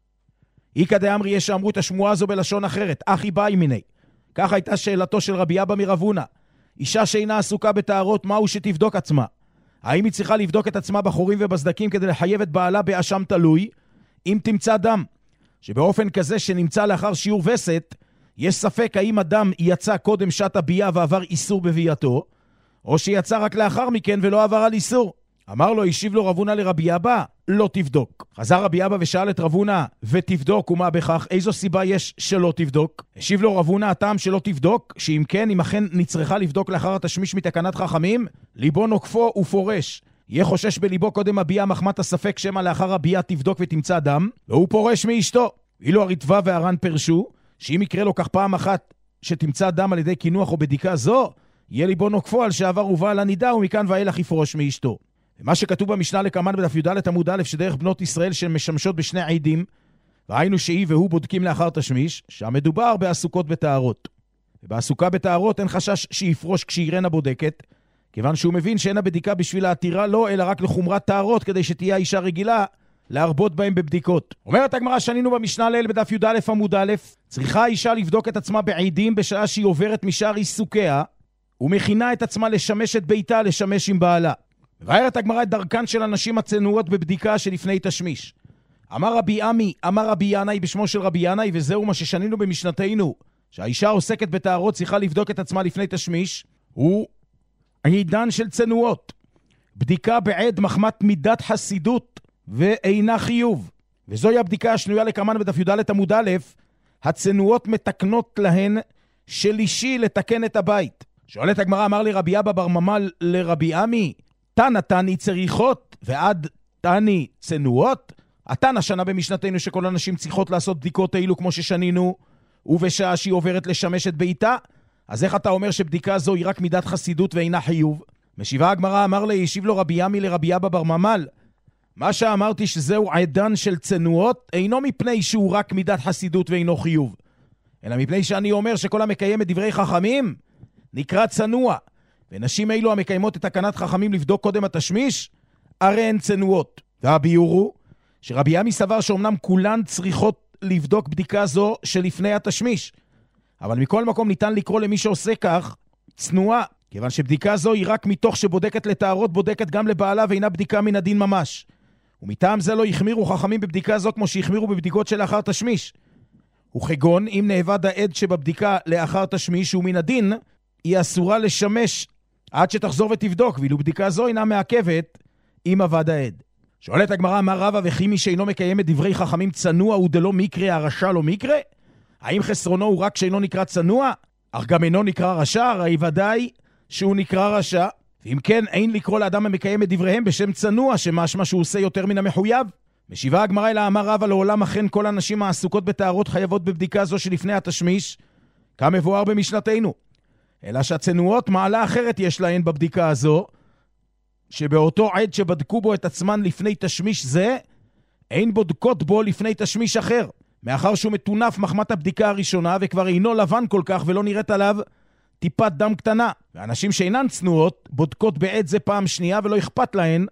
איקא דאמרי יש שאמרו את השמועה הזו בלשון אחרת, אחי באי מיני. כך הייתה שאלתו של רבי אבא מרב הונא. אישה שאינה עסוקה בתארות, מהו שתבדוק עצמה? האם היא צריכה לבדוק את עצמה בחורים ובסדקים כדי לחייב את בעלה באשם תלוי? אם תמצא דם, שבאופן כזה שנמצא לאחר שיעור וסת, יש ספק האם הדם יצא קודם שעת הביאה ועבר איסור בביאתו, או שיצא רק לאחר מכן ולא עבר על איסור. אמר לו, השיב לו רב הונא לרבי אבא, לא תבדוק. חזר רבי אבא ושאל את רב הונא, ותבדוק, ומה בכך? איזו סיבה יש שלא תבדוק? השיב לו רב הונא, הטעם שלא תבדוק, שאם כן, אם אכן נצרכה לבדוק לאחר התשמיש מתקנת חכמים, ליבו נוקפו ופורש. יהיה חושש בליבו קודם הביאה מחמת הספק שמה לאחר הביאה תבדוק ותמצא דם, והוא פורש מאשתו. אילו הריטב"א והר"ן פרשו, שאם יקרה לו כך פעם אחת שתמצא דם על ידי קינוח או בדיקה זו, יהיה ליבו נוקפו על שעבר ובא על הנידה, ומכאן ואילך יפרוש מאשתו. ומה שכתוב במשנה לקמן בדף י"ד עמוד א' שדרך בנות ישראל שמשמשות בשני עדים, והיינו שהיא והוא בודקים לאחר תשמיש, שהמדובר בעסוקות בתארות. ובעסוקה בתארות אין חשש שיפרוש כשירנה בודקת, כיוון שהוא מבין שאין הבדיקה בשביל העתירה לא, אלא רק לחומרת תארות, כדי שתהיה האישה רגילה להרבות בהם בבדיקות. אומרת הגמרא שנינו במשנה ליל בדף י"א עמוד א', צריכה האישה לבדוק את עצמה בעידים בשעה שהיא עוברת משאר עיסוקיה, ומכינה את עצמה לשמש את ביתה, לשמש עם בעלה. מבארת הגמרא את דרכן של הנשים הצנועות בבדיקה שלפני תשמיש. אמר רבי עמי, אמר רבי ינאי בשמו של רבי ינאי, וזהו מה ששנינו במשנתנו, שהאישה עוסקת בתארות צריכה לבדוק את עצמה לפני תשמיש, הוא עידן של צנועות. בדיקה בעד מחמת מידת חסידות ואינה חיוב. וזוהי הבדיקה השנויה לקמן בדף י"ד עמוד א', הצנועות מתקנות להן של אישי לתקן את הבית. שואלת הגמרא, אמר לי רבי אבא בר ממל לרבי עמי, תנא תני צריכות ועד תני צנועות? התנא השנה במשנתנו שכל הנשים צריכות לעשות בדיקות אילו כמו ששנינו, ובשעה שהיא עוברת לשמש את ביתה, אז איך אתה אומר שבדיקה זו היא רק מידת חסידות ואינה חיוב? משיבה הגמרא, אמר לי, השיב לו רבי עמי לרבי אבא בר ממל, מה שאמרתי שזהו עדן של צנועות, אינו מפני שהוא רק מידת חסידות ואינו חיוב, אלא מפני שאני אומר שכל המקיים את דברי חכמים נקרא צנוע, ונשים אילו המקיימות את תקנת חכמים לבדוק קודם התשמיש, הרי הן צנועות. והביאור הוא שרבי עמי סבר שאומנם כולן צריכות לבדוק בדיקה זו שלפני התשמיש, אבל מכל מקום ניתן לקרוא למי שעושה כך צנועה, כיוון שבדיקה זו היא רק מתוך שבודקת לתארות, בודקת גם לבעלה ואינה בדיקה מן הדין ממש. ומטעם זה לא יחמירו חכמים בבדיקה זו כמו שיחמירו בבדיקות שלאחר תשמיש. וכגון אם נאבד העד שבבדיקה לאחר תשמיש הוא מן הדין, היא אסורה לשמש עד שתחזור ותבדוק, ואילו בדיקה זו אינה מעכבת אם אבד העד. שואלת הגמרא, מה רבא וכי מי שאינו מקיים את דברי חכמים צנוע הוא דלא מקרה, הרשע לא מקרה? האם חסרונו הוא רק שאינו נקרא צנוע? אך גם אינו נקרא רשע, הרי ודאי שהוא נקרא רשע. ואם כן, אין לקרוא לאדם המקיים את דבריהם בשם צנוע, שמשמע שהוא עושה יותר מן המחויב. משיבה הגמרא אלא אמר רבא לעולם אכן כל הנשים העסוקות בתארות חייבות בבדיקה זו שלפני התשמיש, כמבואר במשנתנו. אלא שהצנועות מעלה אחרת יש להן בבדיקה הזו, שבאותו עד שבדקו בו את עצמן לפני תשמיש זה, אין בודקות בו לפני תשמיש אחר, מאחר שהוא מתונף מחמת הבדיקה הראשונה, וכבר אינו לבן כל כך ולא נראית עליו טיפת דם קטנה. ואנשים שאינן צנועות בודקות בעד זה פעם שנייה, ולא אכפת להן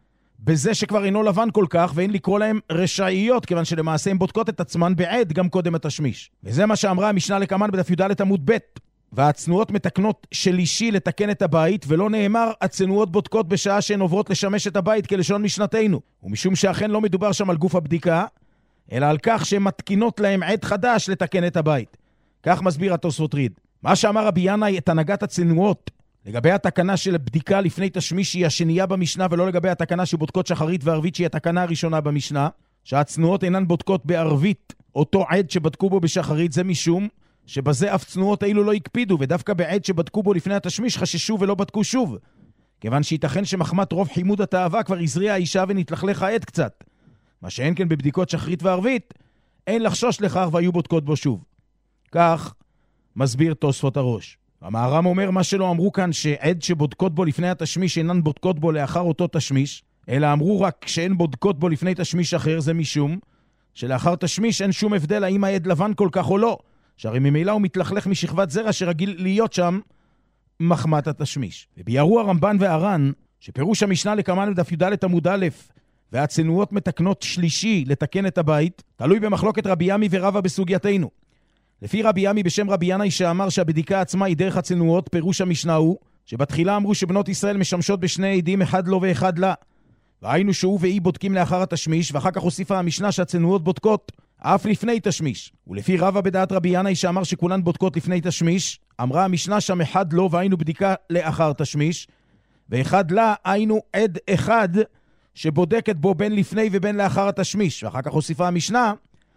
בזה שכבר אינו לבן כל כך, ואין לקרוא להם רשעיות, כיוון שלמעשה הן בודקות את עצמן בעד גם קודם התשמיש. וזה מה שאמרה המשנה לקמן בדף י"ד עמוד ב'. והצנועות מתקנות שלישי לתקן את הבית, ולא נאמר הצנועות בודקות בשעה שהן עוברות לשמש את הבית כלשון משנתנו. ומשום שאכן לא מדובר שם על גוף הבדיקה, אלא על כך שהן מתקינות להם עד חדש לתקן את הבית. כך מסביר התוספות ריד. מה שאמר רבי ינאי את הנהגת הצנועות לגבי התקנה של בדיקה לפני תשמיש שהיא השנייה במשנה, ולא לגבי התקנה שבודקות שחרית וערבית שהיא התקנה הראשונה במשנה, שהצנועות אינן בודקות בערבית אותו עד שבדקו בו בשחרית, זה משום שבזה אף צנועות אילו לא הקפידו, ודווקא בעד שבדקו בו לפני התשמיש חששו ולא בדקו שוב, כיוון שייתכן שמחמת רוב חימוד התאווה כבר הזריעה האישה ונתלכלך העד קצת, מה שאין כן בבדיקות שחרית וערבית, אין לחשוש לכך והיו בודקות בו שוב. כך מסביר תוספות הראש. המהר"ם אומר מה שלא אמרו כאן, שעד שבודקות בו לפני התשמיש אינן בודקות בו לאחר אותו תשמיש, אלא אמרו רק שאין בודקות בו לפני תשמיש אחר, זה משום שלאחר תשמיש אין שום הבדל האם העד לבן כל כך או לא, שהרי ממילא הוא מתלכלך משכבת זרע שרגיל להיות שם מחמת התשמיש. וביארו הרמב"ן והר"ן שפירוש המשנה לקמן בדף י"ד עמוד א' והצנועות מתקנות שלישי לתקן את הבית, תלוי במחלוקת רבי ימי ורבא בסוגייתנו. לפי רבי ימי בשם רבי ינאי שאמר שהבדיקה עצמה היא דרך הצנועות, פירוש המשנה הוא שבתחילה אמרו שבנות ישראל משמשות בשני עדים, אחד לו ואחד לה, והיינו שהוא והיא בודקים לאחר התשמיש, ואחר כך הוסיפה המשנה שהצנועות בודקות אף לפני תשמיש. ולפי רבא בדעת רבי ינאי שאמר שכולן בודקות לפני תשמיש, אמרה המשנה שם אחד לו והיינו בדיקה לאחר תשמיש, ואחד לה היינו עד אחד שבודקת בו בין לפני ובין לאחר התשמיש. ואחר כך הוסיפה המשנה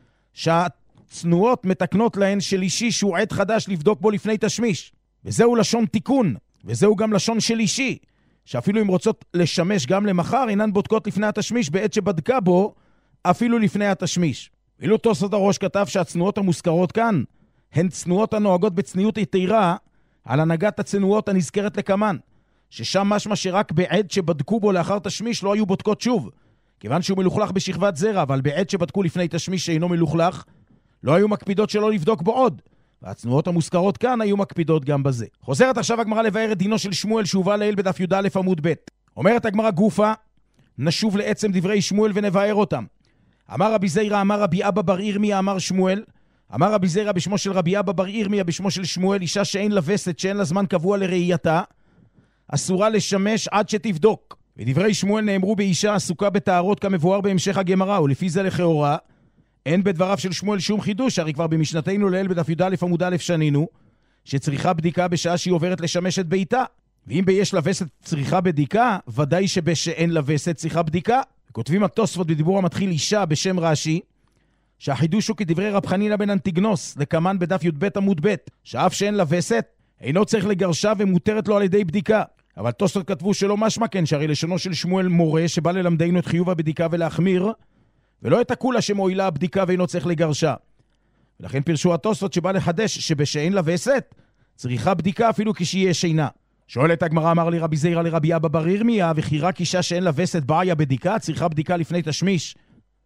שהצנועות מתקנות להן שלישי שהוא עד חדש לבדוק בו לפני תשמיש. וזהו לשון תיקון, וזהו גם לשון שלישי, שאפילו אם רוצות לשמש גם למחר, אינן בודקות לפני התשמיש בעת שבדקה בו אפילו לפני התשמיש. ואילו תוספות הראש כתב שהצנועות המוזכרות כאן הן צנועות הנוהגות בצניעות יתרה על הנהגת הצנועות הנזכרת לקמן, ששם משמע שרק בעת שבדקו בו לאחר תשמיש לא היו בודקות שוב, כיוון שהוא מלוכלך בשכבת זרע, אבל בעת שבדקו לפני תשמיש שאינו מלוכלך לא היו מקפידות שלא לבדוק בו עוד, והצנועות המוזכרות כאן היו מקפידות גם בזה. חוזרת עכשיו הגמרא לבאר את דינו של שמואל שהובא לעיל בדף י"א עמוד ב'. אומרת הגמרא גופה, נשוב לעצם דברי שמואל ונבאר אותם. אמר רבי זירא אמר רבי אבא בר ירמיה אמר שמואל, אמר רבי זירא בשמו של רבי אבא בר ירמיה בשמו של שמואל, אישה שאין לה וסת, שאין לה זמן קבוע לראייתה, אסורה לשמש עד שתבדוק. ודברי שמואל נאמרו באישה עסוקה בתארות כמבואר בהמשך הגמרא, ולפי זה לכאורה אין בדבריו של שמואל שום חידוש, הרי כבר במשנתנו לעיל בדף י"א עמוד א' שנינו שצריכה בדיקה בשעה שהיא עוברת לשמש את ביתה, ואם יש לה וסת צריכה בדיקה, ודאי שבשאין לה וסת צריכה בדיקה. כותבים התוספות בדיבור המתחיל אישה בשם רש"י, שהחידוש הוא כדברי רב חנינא בן אנטיגנוס לקמן בדף י"ב עמוד ב', שאף שאין לה וסת אינו צריך לגרשה ומותרת לו על ידי בדיקה. אבל תוספות כתבו שלא משמע כן, שהרי לשונו של שמואל מורה שבא ללמדנו את חיוב הבדיקה ולהחמיר, ולא את הכולה שמועילה הבדיקה ואינו צריך לגרשה. ולכן פרשו התוספות שבא לחדש שבשאין לה וסת צריכה בדיקה אפילו כשיהיה שינה. שואלת הגמרא, אמר לי רבי זירא לרבי אבא בר ירמיה, וכי רק אישה שאין לה וסת בעיה בדיקה צריכה בדיקה לפני תשמיש,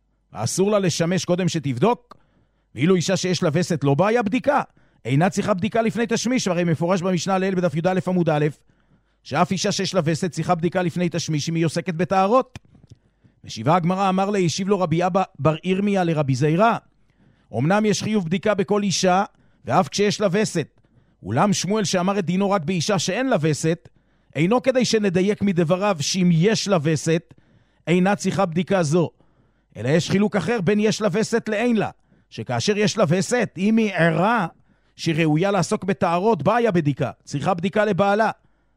אסור לה לשמש קודם שתבדוק? ואילו אישה שיש לה וסת לא בעיה בדיקה, אינה צריכה בדיקה לפני תשמיש, והרי מפורש במשנה לעיל בדף י"א עמוד א', שאף אישה שיש לה וסת צריכה בדיקה לפני תשמיש אם היא עוסקת בטהרות. משיבה הגמרא, אמר לה, השיב לו רבי אבא בר ירמיה לרבי זירא, אמנם יש חיוב בדיקה בכל אישה ואף כשיש לה וסת, אולם שמואל שאמר את דינו רק באישה שאין לה וסת, אינו כדי שנדייק מדבריו שאם יש לה וסת אינה צריכה בדיקה זו, אלא יש חילוק אחר בין יש לה וסת לאין לה, שכאשר יש לה וסת, אם היא ערה שהיא ראויה לעסוק בטהרות, בעיה בדיקה, צריכה בדיקה לבעלה.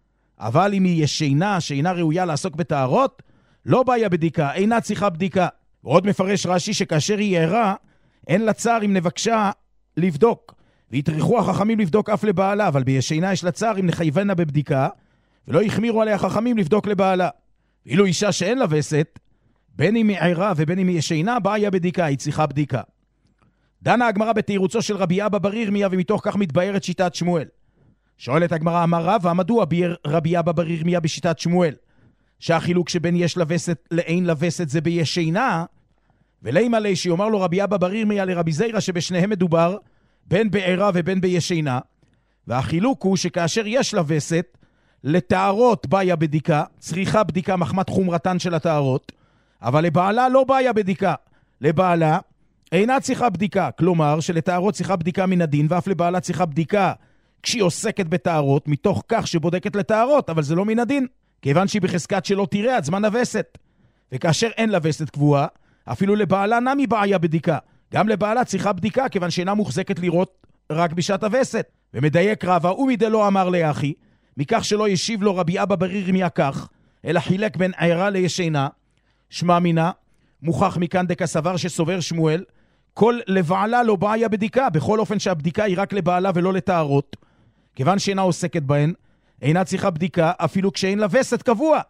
אבל אם היא ישנה שאינה ראויה לעסוק בטהרות, לא בעיה בדיקה, אינה צריכה בדיקה. ועוד מפרש רש"י שכאשר היא ערה, אין לה צער אם נבקשה לבדוק, והתריחו החכמים לבדוק אף לבעלה, אבל בישנה יש לה צער אם נחייבנה בבדיקה, ולא יחמירו עליה חכמים לבדוק לבעלה. ואילו אישה שאין לה וסת, בין אם היא ערה ובין אם היא ישנה, בעיה בדיקה, היא צריכה בדיקה. דנה הגמרא בתירוצו של רבי אבא בר ירמיה, ומתוך כך מתבארת שיטת שמואל. שואלת הגמרא, אמר רבא, מדוע ביאר רבי אבא בר ירמיה בשיטת שמואל? שהחילוק שבין יש לווסת לאין לווסת זה בישינה, ולימה לי שיאמר לו רבי אבא בר ירמיה לרבי זירא שבשניהם מדובר בין בעירה ובין בישינה, והחילוק הוא שכאשר יש לווסת, לטהרות בעיה בדיקה, צריכה בדיקה מחמת חומרתן של הטהרות, אבל לבעלה לא בעיה בדיקה. לבעלה אינה צריכה בדיקה, כלומר שלטהרות צריכה בדיקה מן הדין, ואף לבעלה צריכה בדיקה כשהיא עוסקת בטהרות, מתוך כך שבודקת לטהרות, אבל זה לא מן הדין, כיוון שהיא בחזקת שלא תראה עד זמן הווסת. וכאשר אין לווסת קבועה, אפילו לבעלה נמי בעיה בדיקה. גם לבעלה צריכה בדיקה, כיוון שאינה מוחזקת לראות רק בשעת הווסת. ומדייק רבא, ומדי לא אמר לאחי, מכך שלא ישיב לו רבי אבא בר ירמיה כך, אלא חילק בין עירה לישינה, שמע מינה, מוכח מכאן דקסבר שסובר שמואל, כל לבעלה לא בעיה בדיקה, בכל אופן שהבדיקה היא רק לבעלה ולא לטהרות, כיוון שאינה עוסקת בהן, אינה צריכה בדיקה אפילו כשאין לווסת קבוע.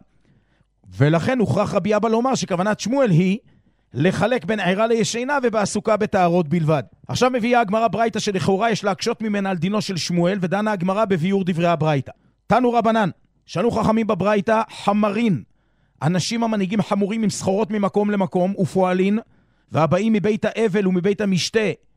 ולכן הוכרח רבי אבא לומר שכוונת שמואל היא לחלק בין עירה לישינה ובעסוקה בטהרות בלבד. עכשיו מביאה הגמרא ברייתא שלכאורה יש להקשות ממנה על דינו של שמואל, ודנה הגמרא בביאור דברי הברייתא. תנו רבנן, שנו חכמים בברייתא חמרין, אנשים המנהיגים חמורים עם סחורות ממקום למקום ופועלין, והבאים מבית האבל ומבית המשתה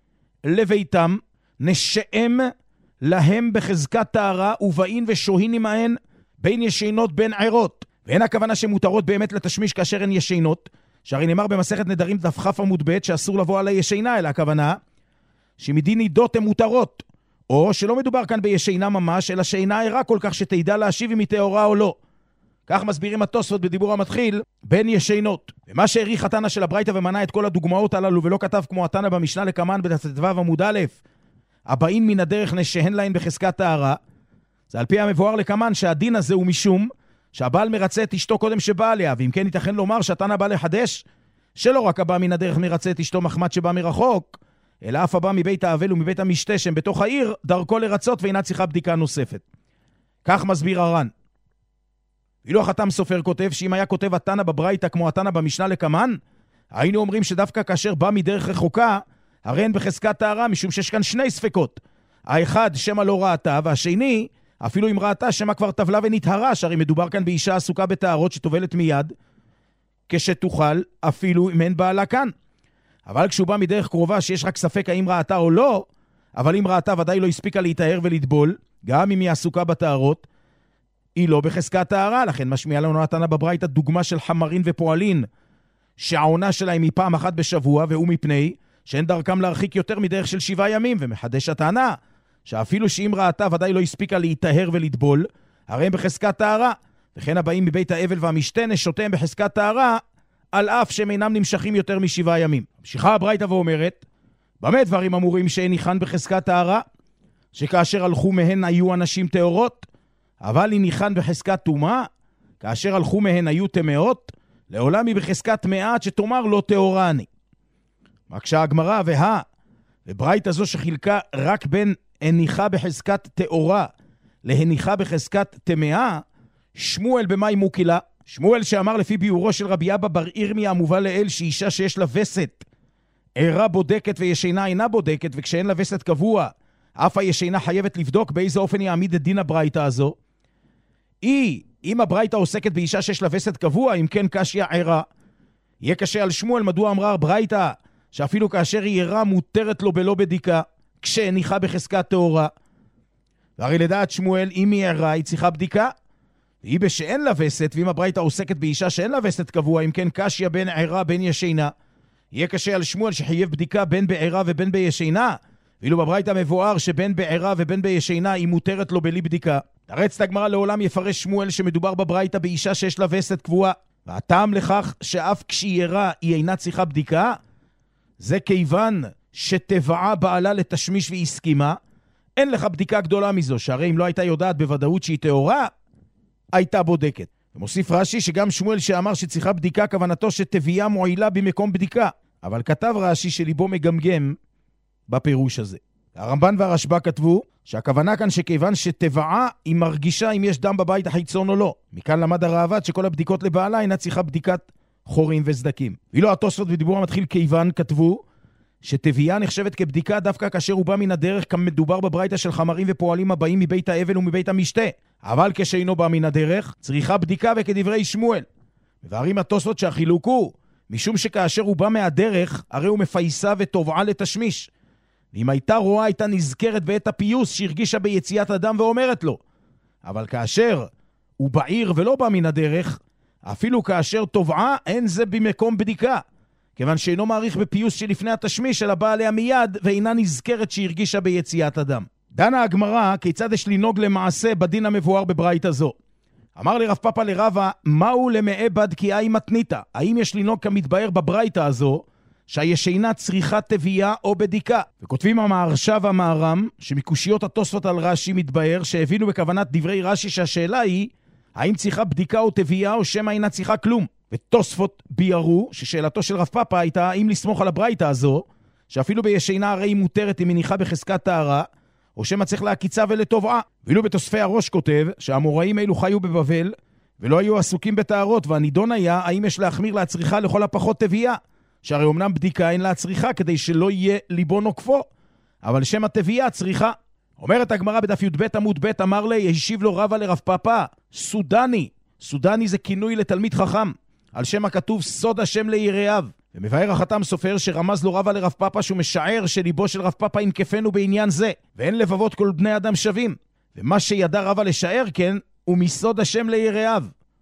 לביתם, נשאם להם בחזקת טהרה, ובאים ושוהין עמהן בין ישינות בין עירות. ואין הכוונה שמותרות באמת לתשמיש כאשר הן ישינות, שהרי נאמר במסכת נדרים דף כ' עמוד ב' שאסור לבוא על הישינה, אלא הכוונה שמדין נידות הן מותרות, או שלא מדובר כאן בישינה ממש, אלא שאינה ערה כל כך שתדע להשיב אם היא טהורה או לא. כך מסבירים התוספות בדיבור המתחיל בין ישינות. ומה שהעריך התנא של הברייתא ומנה את כל הדוגמאות הללו ולא כתב כמו התנא במשנה לקמן בט"ו עמוד א', הבאים מן הדרך נשהן להן בחזקת טהרה, זה על פי המבואר לקמן שהדין הזה הוא משום שהבעל מרצה את אשתו קודם שבא עליה, ואם כן ייתכן לומר שהתנא בא לחדש שלא רק הבא מן הדרך מרצה את אשתו מחמת שבא מרחוק, אלא אף הבא מבית האבל ומבית המשתה שהם בתוך העיר, דרכו לרצות ואינה צריכה בדיקה נוספת. כך מסביר הר"ן. ואילו החתם סופר כותב שאם היה כותב התנא בברייתא כמו התנא במשנה לקמן, היינו אומרים שדווקא כאשר בא מדרך רחוקה, הרי אין בחזקת טהרה, משום שיש כאן שני ספקות. האחד שמה לא ראתה, והשני אפילו אם ראתה שמה כבר טבלה ונתהרה, שהרי מדובר כאן באישה עסוקה בטהרות שטובלת מיד כשתוכל, אפילו אם אין בעלה כאן. אבל כשהוא בא מדרך קרובה שיש רק ספק האם ראתה או לא, אבל אם ראתה ודאי לא הספיקה להתאר ולטבול, גם אם היא עסוקה בטהרות, היא לא בחזקת טהרה. לכן משמיע לנו התנא בברייתא דוגמה של חמרין ופועלין, שהעונה שלהם היא פעם אחת בשבוע, והוא מפני שאין דרכם להרחיק יותר מדרך של 7 ימים, ומחדש הטענה שאפילו שאם ראתה ודאי לא הספיקה להתאר ולטבול, הרי הם בחזקת טהרה. וכן הבאים מבית האבל והמשתה נשותיהם בחזקת טהרה, על אף שהם אינם נמשכים יותר מ7 ימים. ממשיכה הברייתא ואומרת, במה דברים אמורים שהניחן בחזקת טהרה? שכאשר הלכו מהן היו אנשים טהורות, אבל היא ניחן בחזקת טומאה, כאשר הלכו מהן היו טמאות, לעולם היא בחזקת טמאה שתאמר לא טהורה אני. מקשה הגמרא וברייתא זו שחילקה רק בין הניחה בחזקת טהורה להניחה בחזקת טמאה, שמואל במאי מוקילה. שמואל שאמר לפי ביאורו של רבי אבא בר ירמיה המובא לאל שאישה שיש לה וסת ערה בודקת וישינה אינה בודקת, וכשאין לה וסת קבוע אף הישינה חייבת לבדוק באיזה אופן יעמיד את דין הברייתא הזו. אם הברייתא עוסקת באישה שיש לה וסת קבוע, אם כן קשיא ערה, יהיה קשה על שמואל מדוע אמרה הברייתא שאפילו כאשר היא ערה מותרת לו בלא בדיקה כשהניחה בחזקת טהורה. והרי לדעת שמואל אם היא ערה היא צריכה בדיקה, והיא בשאין לה וסת, ואם הברייתא עוסקת באישה שאין לה וסת קבוע, אם כן קשיא בין ערה בין ישינה, יהיה קשה על שמואל שחייב בדיקה בין בערה ובין בישינה, ואילו בברייתא מבואר שבין בערה ובין בישינה היא מותרת לו בלי בדיקה. תרצת הגמרא לעולם יפרש שמואל שמדובר בברייתא באישה שיש לה וסת קבועה, והטעם לכך שאף כשהיא ערה היא אינה צריכה בדיקה, זה כיוון שטבעה בעלה לתשמיש והיא הסכימה. אין לך בדיקה גדולה מזו, שהרי אם לא הייתה יודעת בוודאות שהיא טהורה, הייתה בודקת. ומוסיף רש"י שגם שמואל שאמר שצריכה בדיקה, כוונתו שטביעה מועילה במקום בדיקה, אבל כתב רש"י שליבו מגמגם בפירוש הזה. הרמב"ן והרשב"א כתבו שהכוונה כאן שכיוון שטבעה היא מרגישה אם יש דם בבית החיצון או לא. מכאן למד הראב"ד שכל הבדיקות לבעלה אינה צריכה בדיקת חורים וסדקים. ואילו התוספות בדיבור המתחיל כיוון כתבו שטביעה נחשבת כבדיקה דווקא כאשר הוא בא מן הדרך, כמדובר בברייתא של חמרים ופועלים הבאים מבית האבל ומבית המשתה. אבל כשאינו בא מן הדרך, צריכה בדיקה וכדברי שמואל. מבארים התוספות שהחילוק הוא, משום שכאשר הוא בא מהדרך, הרי הוא מפייסה וטובעה לתשמיש. ואם הייתה רואה, הייתה נזכרת בעת הפיוס שהרגישה ביציאת אדם ואומרת לו. אבל כאשר הוא בעיר ולא בא מן הדרך, אפילו כאשר טובעה, אין זה במקום בדיקה. כיוון שאינו מעריך בפיוס שלפני התשמיש, אלא בא עליה מיד, ואינה נזכרת שהרגישה ביציאת אדם. דנה הגמרא, כיצד יש לנהוג למעשה בדין המבואר בברייתא זו. אמר לרב פאפא לרבא, מהו למאה בדקיאי מתניתא? האם יש לנהוג כמתבאר בברייתא הזו, שהישינה צריכה טביעה או בדיקה? וכותבים המהרש"א והמהר"ם, שמקושיות התוספות על רש"י מתבאר, שהבינו בכוונת דברי רש"י שהשאלה היא, האם צריכה בדיקה או טביעה או שמא אינה צריכה כלום? ותוספות ביארו ששאלתו של רב פאפא הייתה האם לסמוך על הברייתא הזו, שאפילו בישינה הרי היא מותרת אם מניחה בחזקת טהרה, או שמא צריך להקיצה ולטובעה. ואילו בתוספי הראש כותב שהאמוראים אלו חיו בבבל ולא היו עסוקים בטהרות, והנידון היה האם יש להחמיר להצריכה לכל הפחות טביעה, שהרי אמנם בדיקה אין להצריכה כדי שלא יהיה ליבו נוקפו, אבל שם הטביעה צריכה. אומרת הגמרא בדף י"ב עמוד ב', אמר לי, השיב לו רבא לרב פאפא, סודני. סודני זה כינוי לתלמיד חכם, על שם הכתוב סוד השם ליראיו. ומבאר החתם סופר שרמז לו רבא לרב פאפא שהוא משער שליבו של רב פאפא ינקפנו בעניין זה, ואין לבבות כל בני אדם שווים. ומה שידע רבא לשער כן, הוא מסוד השם ליראיו.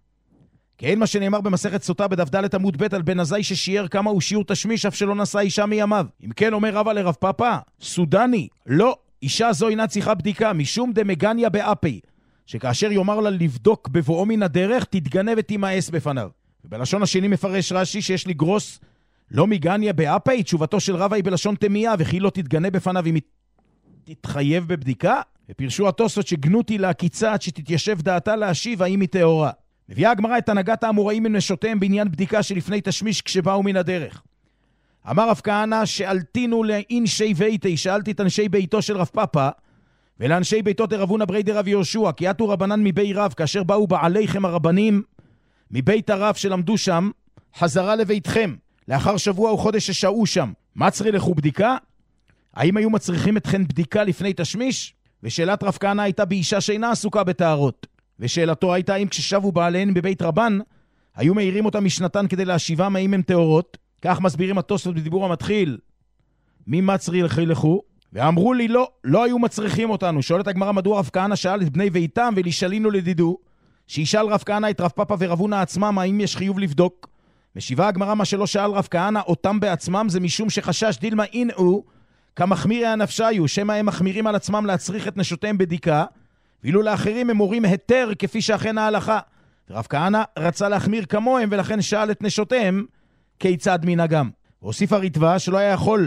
כן מה שנאמר במסכת סוטה בדף ד' עמוד ב' על בן עזאי ששיער כמה הוא שיעור תשמיש אף שלא נשא אישה מימיו. אם כן אומר רבא לרב פאפא, סודני, לא, אישה זו אינה צריכה בדיקה, משום דמגניה באפי, שכאשר יאמר לה לבדוק בבואו מן הדרך, תתגנה ותימאס בפניו. ובלשון השני מפרש רש"י שיש לגרוס לא מגניה באפי, תשובתו של רבא היא בלשון תמייה, וכי לא תתגנה בפניו אם היא תתחייב בבדיקה. ופרשו התוספות שגנותי להקיצה עד שתתיישב דעתה להשיב האם היא טהורה. מביאה הגמרא את הנהגת האמוראים מנשותיהם בעניין בדיקה שלפני תשמיש כשבאו מן הדרך. אמר רב כהנא, שאלתינו לאנשי ביתי, שאלתי את אנשי ביתו של רב פאפא, ולאנשי ביתו תרבונה ברי דרב יהושע, כי עטו רבנן מבי רב, כאשר באו בעליכם הרבנים מבית הרב שלמדו שם, חזרה לביתכם, לאחר שבוע או חודש ששהו שם. מה צריכו בדיקה? האם היו מצריכים אתכן בדיקה לפני תשמיש? ושאלת רב כהנא הייתה באישה שאינה עסוקה בטהרות. ושאלתו הייתה אם כששבו בעליהן בבית רבן, היו מאירים אותם משנתן כדי להשיבם האם הם טהורות. כך מסבירים התוספות בדיבור המתחיל, מי מצרי לכו? ואמרו לי לא היו מצריכים אותנו. שואלת הגמרא מדוע רב כהנא שאל את בני ביתם ולשאלינו לדידו, שישאל רב כהנא את רב פאפא ורבונה עצמם האם יש חיוב לבדוק. משיבה הגמרא מה שלא שאל רב כהנא אותם בעצמם זה משום שחשש דילמה אינאו כמחמירי הנפשיו, שמא הם מחמירים על עצמם להצריך את נשותיהם בדיקה, ואילו לאחרים הם מורים היתר כפי שאכן ההלכה. ורב כהנא רצה להחמיר כמוהם ולכן שאל את נשותיהם כיצד מנהגם. והוסיף הריטב"א שלא היה יכול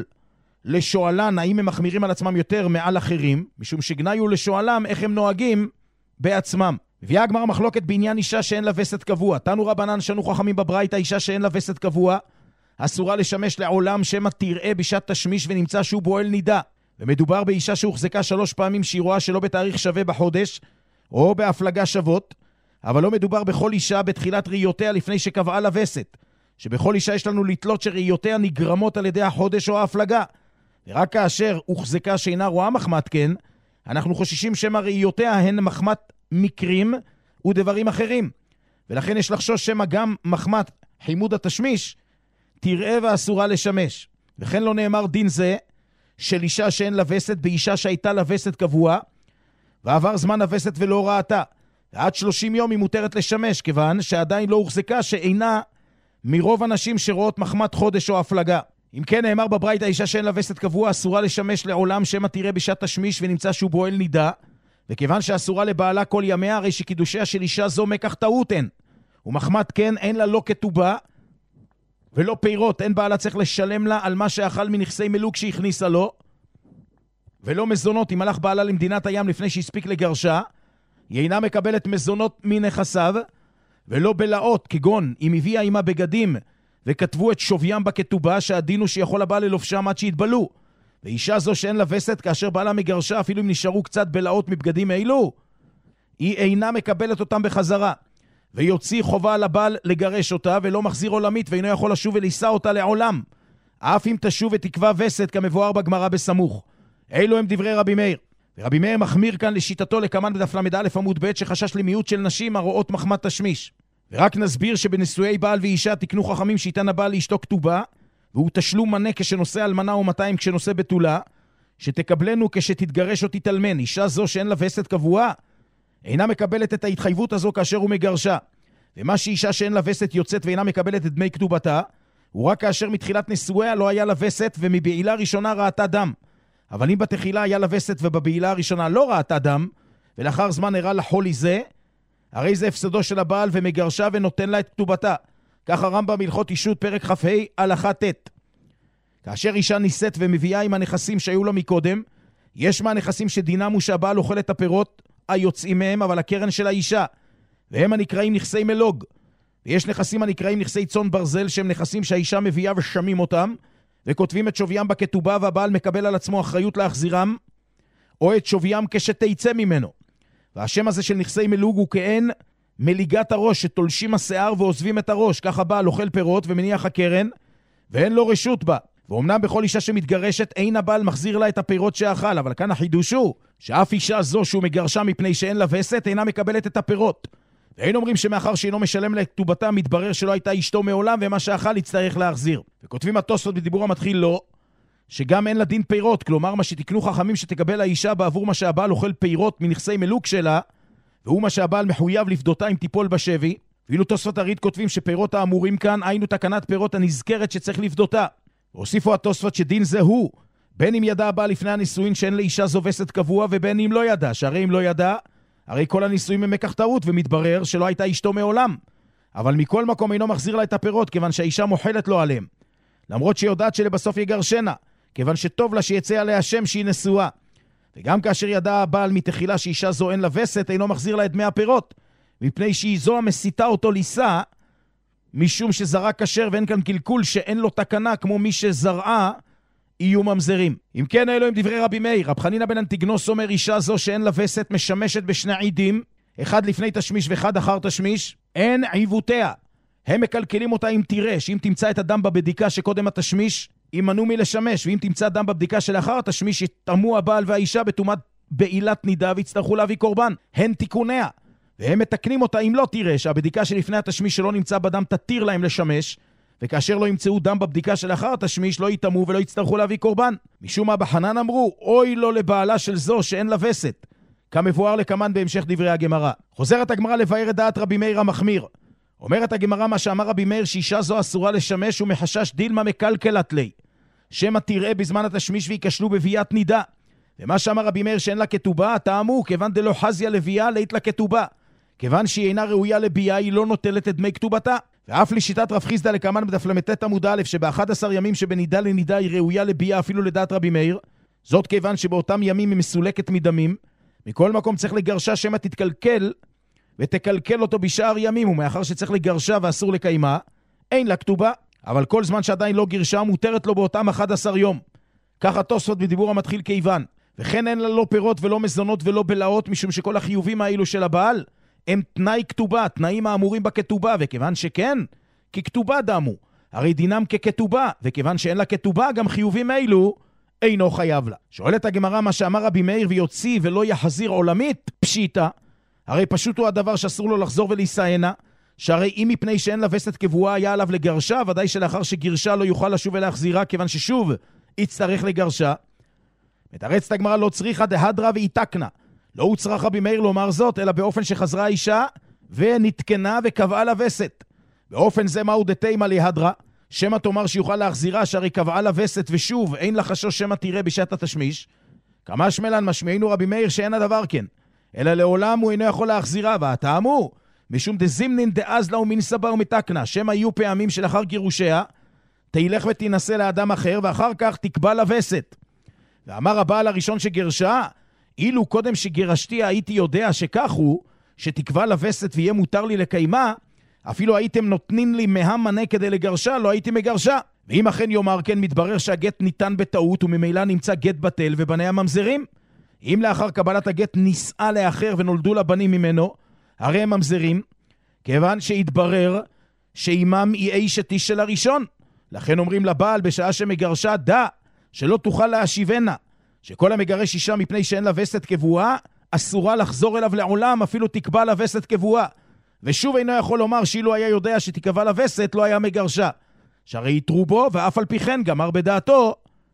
לשואלן האם הם מחמירים על עצמם יותר מעל אחרים, משום שגניו לשואלם איך הם נוהגים בעצמם. מביאה הגמרא מחלוקת בעניין אישה שאין לה וסת קבוע. תנו רבנן שנו חכמים בברייתא, אישה שאין לה וסת קבוע אסורה לשמש לעולם שמא תראה בשעת תשמיש ונמצא שהוא בועל נידה. ומדובר באישה שהוחזקה 3 פעמים שהיא רואה שלא בתאריך שווה בחודש או בהפלגה שוות, אבל לא מדובר בכל אישה בתחילת ראיותיה לפני שקבעה לה וסת, שבכל אישה יש לנו לתלות שראיותיה נגרמות על ידי החודש או ההפלגה, ורק כאשר הוחזקה שאינה רואה מחמת כן, אנחנו חוששים שמא ראיותיה הן מחמת מקרים ודברים אחרים, ולכן יש לחשוש שמא גם מחמת חימוד התשמיש תראה ואסורה לשמש. וכן לא נאמר דין זה של אישה שאין לה וסת באישה שהייתה לה וסת קבוע ועבר זמן הווסת ולא ראתה, ועד 30 יום היא מותרת לשמש, כיוון שעדיין לא הוחזקה שאינה מרוב אנשים שרואות מחמת חודש או הפלגה. אם כן נאמר בברייתא אישה שאין לה וסת קבוע אסורה לשמש לעולם שמא תראה בשעת תשמיש ונמצא שהוא בועל נידה, וכיוון שאסורה לבעלה כל ימיה, הרי שקידושיה של אישה זו מקח טעות אין, ומחמת כן אין לה לא כתובה ולא פירות, אין בעלה צריך לשלם לה על מה שאכל מנכסי מלוק שהכניסה לו, ולא מזונות. אם הלך בעלה למדינת הים לפני שהספיק לגרשה, היא אינה מקבלת מזונות מנכסיו, ולא בלאות, כגון אם הביאה עמה בגדים וכתבו את שוויים בכתובה, שהדין הוא שיכול הבעל ללובשם עד שיתבלו. ואישה זו שאין לה וסת כאשר בעלה מגרשה, אפילו אם נשארו קצת בלאות מבגדים אילו, היא אינה מקבלת אותם בחזרה, ויוציא חובה על הבעל לגרש אותה, ולא מחזיר עולמית, ואינו יכול לשוב ולישא אותה לעולם, אף אם תשוב ותקבע וסת כמבואר בגמרא בסמוך. אלו הם דברי רבי מאיר. ורבי מאיר מחמיר כאן לשיטתו לקמן בדף למד עמוד ב' שחשש למיעוט של נשים הרואות מחמת תשמיש. ורק נסביר שבנישואי בעל ואישה תקנו חכמים שייתן הבעל לאשתו כתובה, והוא תשלום מנה כשנושא אלמנה או 200 כשנושא בתולה, שתקבלנו כשתתגרש או תתאלמן. אישה זו שאין לה וסת קבועה, אינה מקבלת את ההתחייבות הזו כאשר הוא מגרשה. ומה שאישה שאין לה וסת יוצאת ואינה מקבלת את דמי כתובתה, הוא רק כאשר מתחילת נישואיה לא היה לה וסת ומבעילה ראשונה ראתה דם. אבל אם בתחילה היה לה וסת ובבעילה הראשונה לא ראתה דם, ולאחר זמן הראה לחולי זה, הרי זה הפסדו של הבעל ומגרשה ונותן לה את כתובתה. כך הרמב"ם בהלכות אישות פרק כ"ה הלכה ט'. כאשר אישה נישאת ומביאה עם הנכסים שהיו לה מקודם, יש מהנכסים שדינם הוא שהבעל אוכל את הפירות היוצאים מהם, אבל הקרן של האישה, והם הנקראים נכסי מלוג. ויש נכסים הנקראים נכסי צאן ברזל, שהם נכסים שהאישה מביאה ושמים אותם, וכותבים את שוויים בכתובה, והבעל מקבל על עצמו אחריות להחזירם, או את שוויים כשתיצא ממנו. והשם הזה של נכסי מלוג הוא כאין מליגת הראש, שתולשים השיער ועוזבים את הראש. כך הבעל אוכל פירות ומניח הקרן, ואין לו רשות בה. ואומנם בכל אישה שמתגרשת אין הבעל מחזיר לה את הפירות שאכל, אבל כאן החידוש הוא שאף אישה זו שהוא מגרשה מפני שאין לה וסת אינה מקבלת את הפירות. ואין אומרים שמאחר שאינו משלם לה כתובתה מתברר שלא הייתה אשתו מעולם ומה שאכל יצטרך להחזיר. וכותבים התוספות בדיבור המתחיל לו שגם אין לה דין פירות, כלומר מה שתקנו חכמים שתקבל האישה בעבור מה שהבעל אוכל פירות מנכסי מלוג שלה, והוא מה שהבעל מחויב לפדותה אם תיפול בשבי. ואילו תוספות הריד כותבים שפירות האמורים כאן היינו תקנת פירות הנזכרת שצריך לפדותה. והוסיפו התוספות שדין זה הוא, בין אם ידע הבעל לפני הנישואין שאין לאישה זו וסת קבוע, ובין אם לא ידע, שהרי אם לא ידע, הרי כל הנישואין הם מקח טעות, ומתברר שלא הייתה אשתו מעולם. אבל מכל מקום אינו מחזיר לה את הפירות, כיוון שהאישה מוחלת לו עליהם. למרות שהיא יודעת שלבסוף יגרשנה, כיוון שטוב לה שיצא עליה השם שהיא נשואה. וגם כאשר ידע הבעל מתחילה שאישה זו אין לה וסת, אינו מחזיר לה את דמי הפירות, מפני שהיא זו המסיתה אותו לישא, משום שזרע כשר ואין כאן קלקול שאין לו תקנה כמו מי שזרעה יהיו ממזרים. אם כן, אלו הם דברי רבי מאיר. רב חנינא בן אנטיגנוס אומר אישה זו שאין לה וסת משמשת בשני עידים, אחד לפני תשמיש ואחד אחר תשמיש, אין עיוותיה. הם מקלקלים אותה אם תראה, שאם תמצא את הדם בבדיקה שקודם התשמיש, ימנעו מלשמש, ואם תמצא דם בבדיקה שלאחר התשמיש, יתאמו הבעל והאישה בטומאת בעילת נידה ויצטרכו להביא קורבן. הן תיקוניה. והם מתקנים אותה אם לא תראה, שהבדיקה שלפני התשמיש שלא נמצא בדם תתיר להם לשמש, וכאשר לא ימצאו דם בבדיקה שלאחר התשמיש לא יתאמו ולא יצטרכו להביא קורבן. משום מה בחנן אמרו, אוי לו לבעלה של זו שאין לה וסת, כמבואר לקמן בהמשך דברי הגמרא. חוזרת הגמרא לבאר את דעת רבי מאיר המחמיר. אומרת הגמרא מה שאמר רבי מאיר שאישה זו אסורה לשמש ומחשש דילמה מקלקלת לי, שמא תראה בזמן התשמיש ויקשלו בביאת נידה. ומה שאמר רבי מאיר שאין לה כתובה, טעמו כיוון דלא חזיה לביאה לית לה כתובה, כיוון שהיא אינה ראויה לביאה היא לא נוטלת את דמי כתובתה. ואף לשיטת רב חיסדא לקמן בדף למ"ט עמוד א' שב-11 ימים שבנידה לנידה היא ראויה לביאה אפילו לדעת רבי מאיר, זאת כיוון שבאותם ימים היא מסולקת מדמים. מכל מקום צריך לגרשה שמא תתקלקל ותקלקל אותו בשאר ימים, ומאחר שצריך לגרשה ואסור לקיימה, אין לה כתובה. אבל כל זמן שעדיין לא גרשה מותרת לו באותם 11 יום. ככה תוספות בדיבור המתחיל כיוון. וכן אין לה לא פירות ולא מזונות ולא בלעות, משום שכל החיובים האלו של הבעל הם תנאי כתובה, תנאים האמורים בכתובה, וכיוון שכן, ככתובה דמו, הרי דינם ככתובה, וכיוון שאין לה כתובה, גם חיובים אלו אינו חייב לה. שואלת הגמרא מה שאמר רבי מאיר ויוציא ולא יחזיר עולמית, פשיטה, הרי פשוט הוא הדבר שאסור לו לחזור ולהישאנה, שהרי אם מפני שאין לה וסת קבועה היה עליו לגרשה, ודאי שלאחר שגרשה לא יוכל לשוב ולהחזירה, כיוון ששוב יצטרך לגרשה. מתרצת הגמרא לא צריכה דהדרה ואיתקנה, לא הוצרך רבי מאיר לומר זאת, אלא באופן שחזרה האישה ונתקנה וקבעה לה וסת. באופן זה מהו דתימה להדרה, שמא תאמר שיוכל להחזירה, שהרי קבעה לה וסת ושוב אין לה חשוש שמא תראה בשעת התשמיש. כמה שמלן משמיענו רבי מאיר שאין הדבר כן, אלא לעולם הוא אינו יכול להחזירה, והטעמו משום דזימנין דאז לה ומן סבר ומתקנה, שמא יהיו פעמים שלאחר גירושיה תלך ותנסה לאדם אחר ואחר כך תקבע לה וסת. ואמר הבעל הראשון שגרשה, אילו קודם שגירשתי הייתי יודע שכך הוא, שתקבע לווסת ויהיה מותר לי לקיימה, אפילו הייתם נותנים לי מהמנה כדי לגרשה, לא הייתי מגרשה. ואם אכן יאמר כן, מתברר שהגט ניתן בטעות, וממילא נמצא גט בטל ובניה ממזרים. אם לאחר קבלת הגט נישאה לאחר ונולדו לה בנים ממנו, הרי הם ממזרים, כיוון שהתברר שאימם היא אשת איש של הראשון. לכן אומרים לבעל בשעה שמגרשה, דע שלא תוכל להשיבנה, שכל המגרש אישה מפני שאין לה וסת קבועה, אסורה לחזור אליו לעולם, אפילו תקבע לה וסת קבועה. ושוב אינו יכול לומר שאילו היה יודע שתקבע לה וסת, לא היה מגרשה. שהרי יתרו בו, ואף על פי כן גמר בדעתו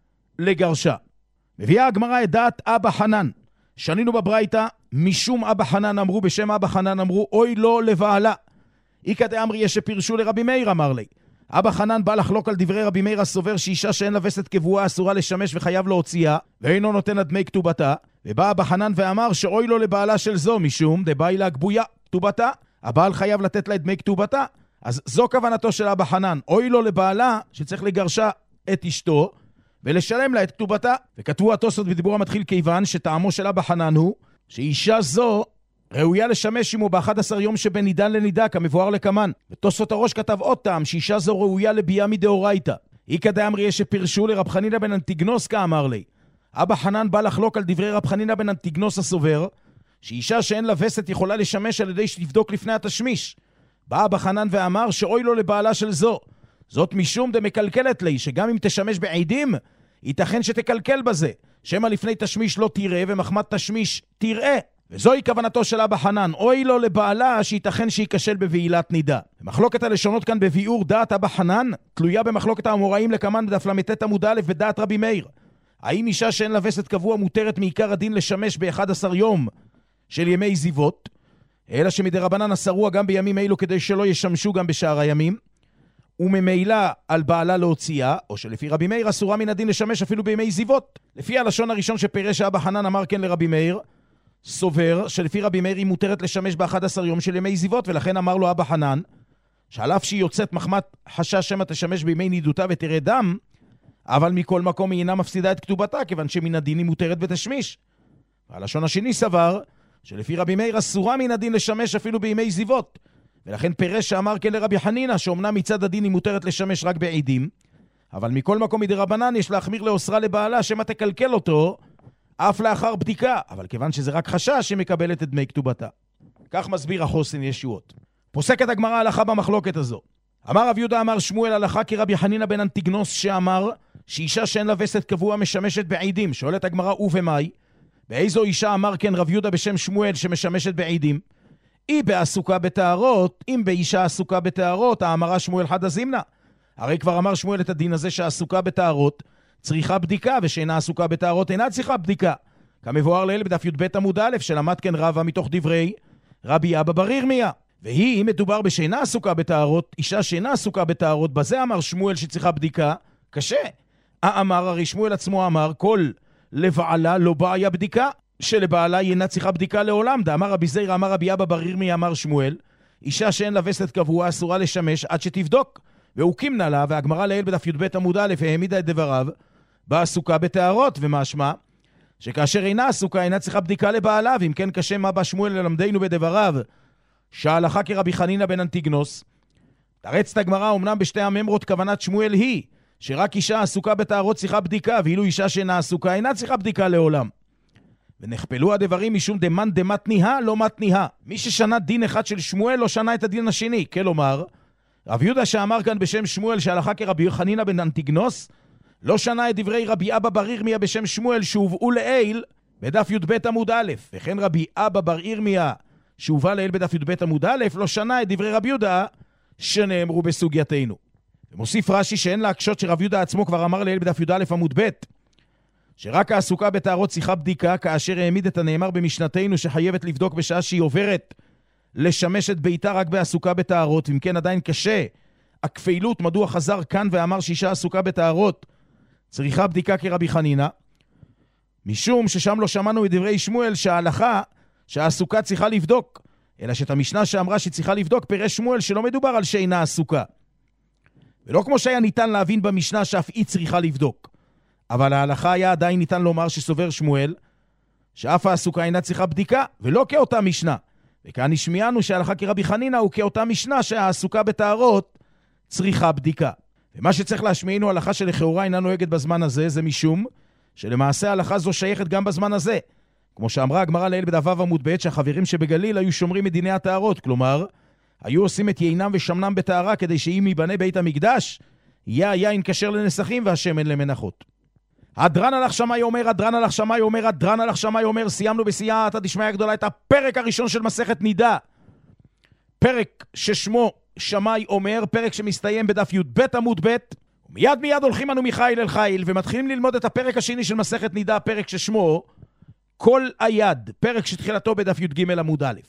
לגרשה. מביאה הגמרא את דעת אבא חנן. שנינו בברייתא, משום אבא חנן אמרו, בשם אבא חנן אמרו, אוי לא לבעלה. איקא דאמרי יש שפירשו לרבי מאיר, אמר לי. אבא חנן בא לחלוק על דברי רבי מאיר הסובר שאישה שאין לה וסת קבועה אסורה לשמש וחייב להוציאה, ואינו נותן לה דמי כתובתה. ובא אבא חנן ואמר שאוי לו לבעלה של זו, משום דבאי לה גבויה כתובתה. הבעל חייב לתת לה דמי כתובתה. אז זו כוונתו של אבא חנן. אוי לו לבעלה שצריך לגרשה את אשתו ולשלם לה את כתובתה. וכתבו התוספות ודיבור המתחיל כיוון שטעמו של אבא חנן הוא שאישה זו ראויה לשמש עמו ב-11 יום שבין נידן לנידה, כמבואר לקמן. ותוספות הראש כתב עוד טעם, שאישה זו ראויה לביאה מדאורייתא. איקא דאמרי יש שפירשו לרב חנינא בן אנטיגנוס, כאמר לי. אבא חנן בא לחלוק על דברי רב חנינא בן אנטיגנוס הסובר, שאישה שאין לה וסת יכולה לשמש על ידי שתבדוק לפני התשמיש. בא אבא חנן ואמר שאוי לו לבעלה של זו. זאת משום דמקלקלת לי, שגם אם תשמש בעידים, ייתכן שתקלקל בזה. שמה לפני תשמיש לא תראה, ומחמת תשמיש תראה. וזוהי כוונתו של אבא חנן, אוי לו לבעלה שייתכן שייכשל בבעילת נידה. מחלוקת הלשונות כאן בביאור דעת אבא חנן, תלויה במחלוקת האמוראים לקמן בדף ל"ט עמוד א' בדעת רבי מאיר. האם אישה שאין לה וסת קבוע מותרת מעיקר הדין לשמש ב-11 יום של ימי זיוות, אלא שמדרבנן אסרו גם בימים אלו כדי שלא ישמשו גם בשאר הימים, וממילא על בעלה להוציאה, או שלפי רבי מאיר אסורה מן הדין לשמש אפילו בימי זיוות. לפי הלשון הראשון שפירש אבא חנן אמר כן לרבי מאיר, סובר שלפי רבי מאיר היא מותרת לשמש ב-11 יום של ימי זיוות, ולכן אמר לו אבא חנן, שעל אף שהיא יוצאת מחמת חשש שמא תשמש בימי נידותה ותראה דם, אבל מכל מקום היא אינה מפסידה את כתובתה, כיוון שמן הדין היא מותרת ותשמיש. והלשון השני סבר שלפי רבי מאיר אסורה מן הדין לשמש אפילו בימי זיוות, ולכן פירש שאמר כן לרבי חנינא, שאומנם מצד הדין היא מותרת לשמש רק בעידים, אבל מכל מקום מדרבנן יש להחמיר לאוסרה לבעלה שמא תקלקל אותו, אף לאחר בדיקה, אבל כיוון שזה רק חשש, היא מקבלת את דמי כתובתה. כך מסביר החוסן ישועות. פוסקת הגמרא הלכה במחלוקת הזו. אמר רב יהודה אמר שמואל הלכה כרבי חנינא בן אנטיגנוס שאמר שאישה שאין לה וסת קבוע משמשת בעידים. שואלת הגמרא ובמאי? באיזו אישה אמר כן רב יהודה בשם שמואל שמשמשת בעידים? היא בעסוקה בתארות, אם באישה עסוקה בתארות, האמרה שמואל חד הזימנה. הרי כבר אמר שמואל את הדין הזה שעסוקה בתארות צריכה בדיקה, ושאינה עסוקה בתארות אינה צריכה בדיקה. כמבואר לעיל בדף י"ב עמוד א' שלמד כן רבא מתוך דברי רבי אבא בר ירמיה. והיא, אם מדובר בשאינה עסוקה בתארות, אישה שאינה עסוקה בתארות, בזה אמר שמואל שצריכה בדיקה, קשה. אמר הרי שמואל עצמו אמר, כל לבעלה לא בעיה בדיקה, שלבעלה היא אינה צריכה בדיקה לעולם. דאמר רבי זירא אמר רבי אבא בר ירמיה אמר שמואל, אישה שאין לה וסת קבוע אסורה לשמש עד שתבדוק. והוא קימנה לה, והגמרא לעיל בדף י"ב עמוד א' העמידה את דבריו בעסוקה בתארות, ומשמע שכאשר אינה עסוקה אינה צריכה בדיקה לבעלה, ואם כן קשה מה בא שמואל ללמדנו בדבריו שההלכה כרבי חנינא בן אנטיגנוס. תרץ את הגמרא, אמנם בשתי הממרות כוונת שמואל היא שרק אישה עסוקה בתארות צריכה בדיקה, ואילו אישה שאינה עסוקה אינה צריכה בדיקה לעולם. ונחפלו הדברים משום דמן דמתניהה לא מתניהה. מי ששנה דין אחד של שמואל לא שנה את הדין השני. כלומר, רב יהודה שאמר כאן בשם שמואל שהלכה כרבי חנינא בן אנטיגנוס לא שנה את דברי רבי אבא בר ירמיה בשם שמואל שהובאו לעיל בדף י"ב עמוד א', וכן רבי אבא בר ירמיה שהובא לעיל בדף י"ב עמוד א' לא שנה את דברי רבי יהודה שנאמרו בסוגייתנו. ומוסיף רש"י שאין להקשות שרב יהודה עצמו כבר אמר לעיל בדף י"א עמוד ב' שרק העסוקה בתארות צריכה בדיקה, כאשר העמיד את הנאמר במשנתנו שחייבת לבדוק בשעה שהיא עוברת לשמש את ביתה רק בעסוקה בתארות. אם כן עדיין קשה הכפילות מדוע חזר כאן ואמר שאישה עסוקה בתארות צריכה בדיקה כרבי חנינא, משום ששם לא שמענו את דברי שמואל שההלכה שהעסוקה צריכה לבדוק, אלא שאת המשנה שאמרה שצריכה לבדוק פירש שמואל שלא מדובר על שאינה עסוקה, ולא כמו שהיה ניתן להבין במשנה שאף היא צריכה לבדוק. אבל ההלכה היה עדיין ניתן לומר שסובר שמואל שאף העסוקה אינה צריכה בדיקה, ולא כאותה משנה. וכאן נשמיענו שההלכה כרבי חנינא הוא כאותה משנה שהעסוקה בתארות צריכה בדיקה. ומה שצריך להשמיענו הלכה שלכאורה אינה נוהגת בזמן הזה, זה משום שלמעשה ההלכה זו שייכת גם בזמן הזה. כמו שאמרה הגמרא לעיל בדף ו' עמוד ב' שהחברים שבגליל היו שומרים את דיני התארות, כלומר היו עושים את יינם ושמנם בתארה כדי שאם ייבנה בית המקדש יהיה היין כשר לנסחים והשמן למנחות. הדרן הלך שמאי אומר, הדרן הלך שמאי אומר, הדרן הלך שמאי אומר, סיימנו בסייעתא דשמיא גדולה את הפרק הראשון של מסכת נידה. פרק ששמו שמאי אומר, פרק שמסתיים בדף י"ב עמוד ב', ומיד מיד הולכים אנו מחיל אל חיל, ומתחילים ללמוד את הפרק השני של מסכת נידה, פרק ששמו כל היד, פרק שתחילתו בדף י"ג עמוד א'.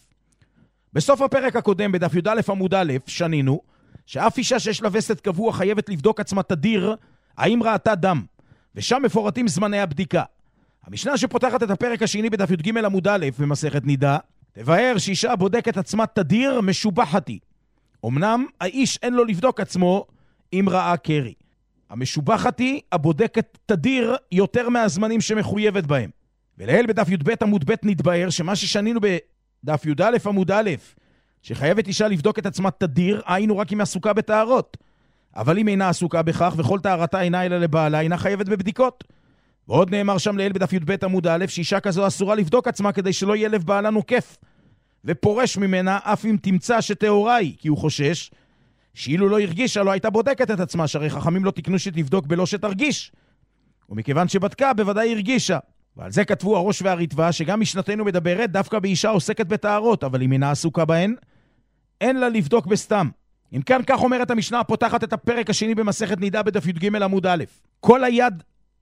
בסוף הפרק הקודם, בדף י"א עמוד א', שנינו, שאף אישה שיש לה וסת קבוע חייבת לבדוק עצמה תדיר, האם ראתה דם, ושם מפורטים זמני הבדיקה. המשנה שפותחת את הפרק השני בדף י"ג עמוד א' במסכת נידה, תבהר שאישה בודקת עצמה תדיר משובחת היא. אמנם האיש אין לו לבדוק עצמו אם ראה קרי. המשובחת היא הבודקת תדיר יותר מהזמנים שמחויבת בהם. ולהל בדף י"ב עמוד ב' נתבהר שמה ששנינו בדף י"א עמוד א', שחייבת אישה לבדוק את עצמה תדיר, היינו רק אם עסוקה בתארות. אבל אם אינה עסוקה בכך וכל תארתה אינה אלא לבעלה, אינה חייבת בבדיקות. ועוד נאמר שם להל בדף י"ב עמוד א', שאישה כזו אסורה לבדוק עצמה כדי שלא יהיה לב בעלה נוקף, ופורש ממנה אף אם תמצא שטהורה היא, כי הוא חושש שאילו לא הרגישה לא הייתה בודקת את עצמה, שהרי חכמים לא תקנו שתבדוק בלא שתרגיש. ומכיוון שבדקה בוודאי הרגישה. ועל זה כתבו הראש והריטב"א שגם משנתנו מדברת דווקא באישה עוסקת בתארות, אבל אם אינה עסוקה בהן, אין לה לבדוק בסתם. אם כן, כך אומרת המשנה הפותחת את הפרק השני במסכת נידה בדף י"ג עמוד א'. כל היד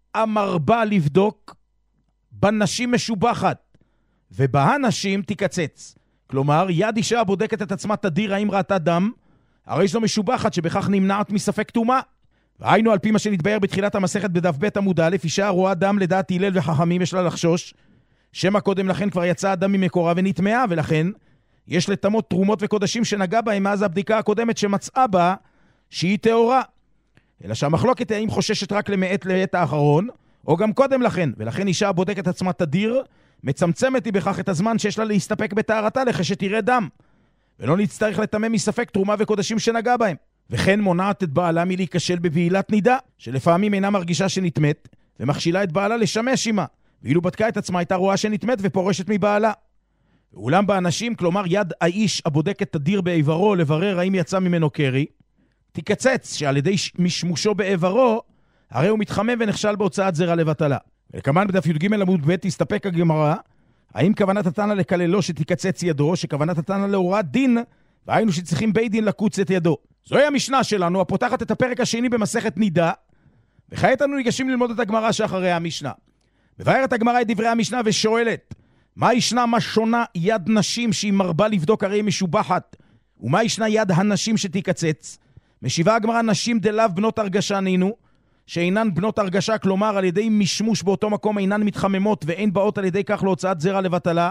המרבה לבדוק בנשים משובחת, ובה נשים תיקצץ. כלומר, יד אישה בודקת את עצמה תדיר האם ראתה דם, הרי זו משובחת שבכך נמנעת מספק טומאה. והיינו על פי מה שנתבהר בתחילת המסכת בדף ב' עמוד א', אישה רואה דם לדעת הלל וחכמים יש לה לחשוש, שמה קודם לכן כבר יצא הדם ממקורה ונטמעה, ולכן יש לתמות תרומות וקודשים שנגע בהם מאז הבדיקה הקודמת שמצאה בה שהיא טהורה. אלא שהמחלוקת האם חוששת רק למעט לעת האחרון, או גם קודם לכן, ולכן אישה הבודקת עצמה תדיר, מצמצמת היא בכך את הזמן שיש לה להסתפק בתארתה לחשת תראה דם, ולא נצטרך לתמם מספק תרומה וקודשים שנגע בהם. וכן מונעת את בעלה מלהיכשל בבעילת נידה, שלפעמים אינה מרגישה שנתמת, ומכשילה את בעלה לשמש עמה, ואילו בדקה את עצמה הייתה רואה שנתמת ופורשת מבעלה. ואולם באנשים, כלומר יד האיש הבודקת תדיר בעברו לברר האם יצא ממנו קרי, תיקצץ שעל ידי משמושו בעברו, הרי הוא מתחמם ונכשל בהוצאת זרע לבטלה. וכמובן בדף י"ג עמוד ב' תסתפק הגמרא, האם כוונת התנא לקללו שתיקצץ ידו, שכוונת התנא להוראת דין, והיינו שצריכים בית דין לקוץ את ידו. זוהי המשנה שלנו, הפותחת את הפרק השני במסכת נידה, וכעת אנו ניגשים ללמוד את הגמרא שאחרי המשנה. מבארת הגמרא את דברי המשנה ושואלת, מה ישנה מה שונה יד נשים שהיא מרבה לבדוק הרי משובחת, ומה ישנה יד הנשים שתיקצץ? משיבה הגמרא נשים דלאו בנות הרגשה נינו, שאינן בנות הרגשה, כלומר על ידי משמוש באותו מקום אינן מתחממות ואין באות על ידי כך להוצאת זרע לבטלה,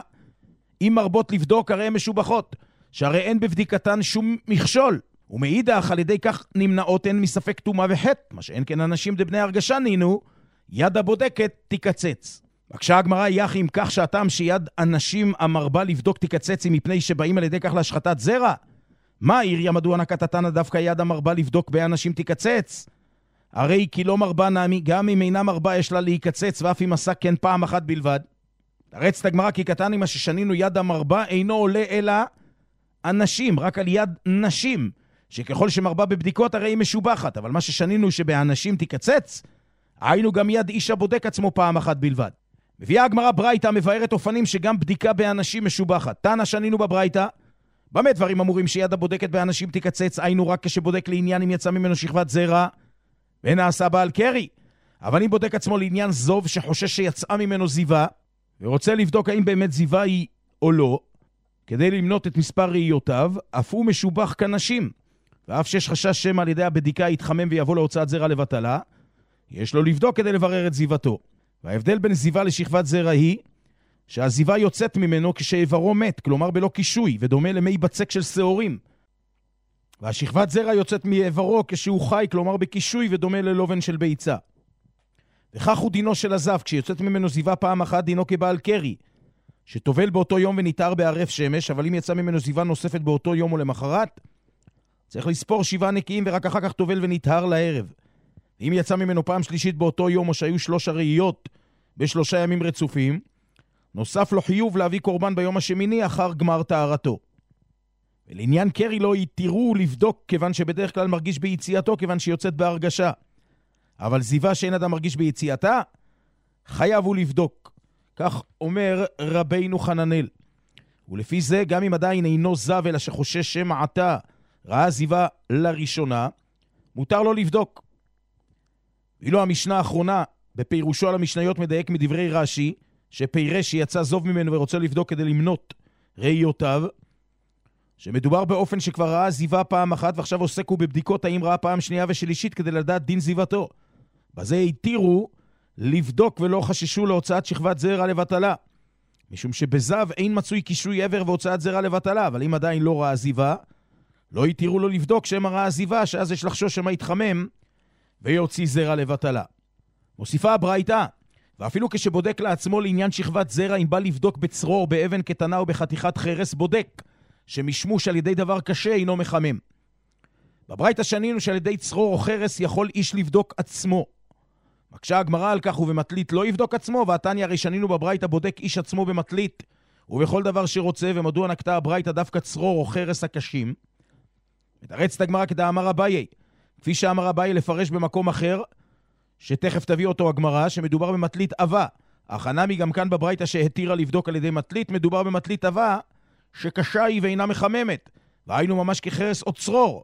אם מרבות לבדוק הרי משובחות, שהרי אין בבדיקתן שום מכשול, ומאידך על ידי כך נמנעות הן מספק טומאה וחטא, מה שאין כן אנשים דבני הרגשה נינו, יד הבודקת תיקצץ. בקשה הגמרא יחי עם כך שהטעם שיד אנשים המרבה לבדוק תיקצץ היא מפני שבאים על ידי כך להשחטת זרע? מה עיריה מדוע נקט התנא דווקא יד המרבה לבדוק באנשים תיקצץ? הרי כי לא מרבה נעמי, גם אם אינה מרבה יש לה להיקצץ, ואף אם עשה כן פעם אחת בלבד. תרץ את הגמרא כי קטן מה ששנינו יד המרבה אינו עולה אלא אנשים, רק על יד נשים, שככל שמרבה בבדיקות הרי היא משובחת, אבל מה ששנינו שבאנשים תיקצץ, היינו גם יד איש הבודק עצמו פעם אחת בלבד. מביאה הגמרא ברייתא מבארת אופנים שגם בדיקה באנשים משובחת. תנא שנינו בברייתא, במה דברים אמורים שיד הבודקת באנשים תיקצץ, היינו רק כשבודק לעניין אם יצא ממנו שכבת זרע, ונעשה בעל קרי. אבל אם בודק עצמו לעניין זוב שחושש שיצאה ממנו זיווה, ורוצה לבדוק האם באמת זיווה היא או לא, כדי למנות את מספר ראיותיו, אף הוא משובח כנשים. ואף שיש חשש שמא על ידי הבדיקה יתחמם ויבוא להוצאת זרע לבטלה, יש לו לבדוק כדי לברר את זיוותו. וההבדל בין זיווה לשכבת זרע היא, שהזיווה יוצאת ממנו כשעברו מת, כלומר בלא קישוי, ודומה למי בצק של שעורים. והשכבת זרע יוצאת מעברו כשהוא חי, כלומר בקישוי, ודומה ללובן של ביצה. וכך הוא דינו של הזב, כשיוצאת ממנו זיווה פעם אחת, דינו כבעל קרי, שטובל באותו יום ונתאר בערף שמש, אבל אם יצא ממנו זיווה נוספת באותו יום או למחרת, צריך לספור 7 נקיים ורק אחר כך טובל ונתאר לערב. אם יצא ממנו פעם שלישית באותו יום או שהיו 3 ראיות ב3 ימים רצופים, נוסף לו חיוב להביא קורבן ביום השמיני אחר גמר טהרתו. ולעניין קרי לא יתירו לבדוק כיוון שבדרך כלל מרגיש ביציאתו כיוון שהיא יוצאת בהרגשה. אבל זיווה שאין אדם מרגיש ביציאתה, חייב הוא לבדוק. כך אומר רבינו חננאל. ולפי זה, גם אם עדיין אינו זב אלא שחושש שמא עתה ראה זיווה לראשונה, מותר לו לבדוק. ואילו המשנה האחרונה בפירושו על המשניות מדייק מדברי רש"י, שפירש שיצא זוב ממנו ורוצה לבדוק כדי למנות ראיותיו, שמדובר באופן שכבר ראה זיווה פעם אחת ועכשיו עוסק הוא בבדיקות האם ראה פעם שנייה ושלישית כדי לדעת דין זיוותו. בזה התירו לבדוק ולא חששו להוצאת שכבת זרע לבטלה. משום שבזב אין מצוי קישוי עבר והוצאת זרע לבטלה, אבל אם עדיין לא ראה זיווה, לא התירו לו לבדוק שמא ראה זיווה, שאז יש לחשוש שמא יתחמם ויוציא זרע לבטלה. מוסיפה הברייתא, ואפילו כשבודק לעצמו לעניין שכבת זרע, אם בא לבדוק בצרור, באבן קטנה או בחתיכת חרס, בודק שמשמוש על ידי דבר קשה אינו מחמם. בברייתא שנינו שעל ידי צרור או חרס יכול איש לבדוק עצמו. מקשה הגמרא על כך ובמטלית לא יבדוק עצמו, והתניא הרי שנינו בברייתא בודק איש עצמו במטלית ובכל דבר שרוצה, ומדוע נקטה הברייתא דווקא צרור או חרס הקשים? מתרצת הגמרא כדאמר אביי, כפי שאמר אביי לפרש במקום אחר, שתכף תביא אותו הגמרא, שמדובר במטלית אבה. החנמי גם כאן בברייתא שהתירה לבדוק על ידי מטלית, מדובר במטלית אבה שקשה היא ואינה מחממת, והיינו ממש כחרס או צרור.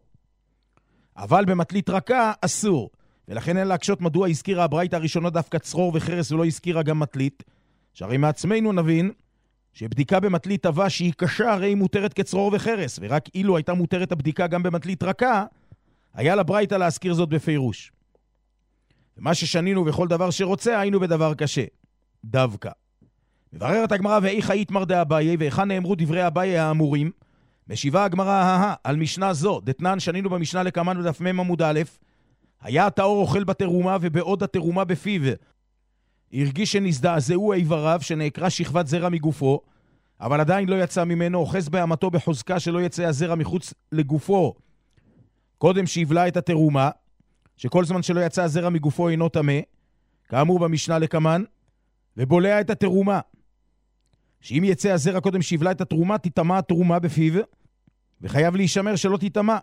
אבל במטלית רכה אסור, ולכן אין להקשות מדוע הזכירה הברייתא הראשונה דווקא צרור וחרס ולא הזכירה גם מטלית, שהרי מעצמנו נבין שבדיקה במטלית אבה שהיא קשה הרי היא מותרת כצרור וחרס, ורק אילו הייתה מותרת הבדיקה גם במטלית רכה, היה לברייתא להזכיר זאת בפירוש. ומה ששנינו בכל דבר שרוצה, היינו בדבר קשה. דווקא. מבררת הגמרא ואיך היתמר דאביי, ואיכן נאמרו דברי אביי האמורים, משיבה הגמרא על משנה זו, דתנן שנינו במשנה לקמן בדף מ' עמוד א', היה הטהור אוכל בתרומה ובעוד התרומה בפיו. הרגיש שנזדעזעו איבריו שנעקרה שכבת זרע מגופו, אבל עדיין לא יצא ממנו, אוחז באמתו בחוזקה שלא יצא הזרע מחוץ לגופו. קודם שהבלה את התרומה, שכל זמן שלא יצא הזרע מגופו אינו טמא, כאמור במשנה לקמן, ובולע את התרומה. שאם יצא הזרע קודם שהבלה את התרומה, תטמא התרומה בפיו, וחייב להישמר שלא תטמא.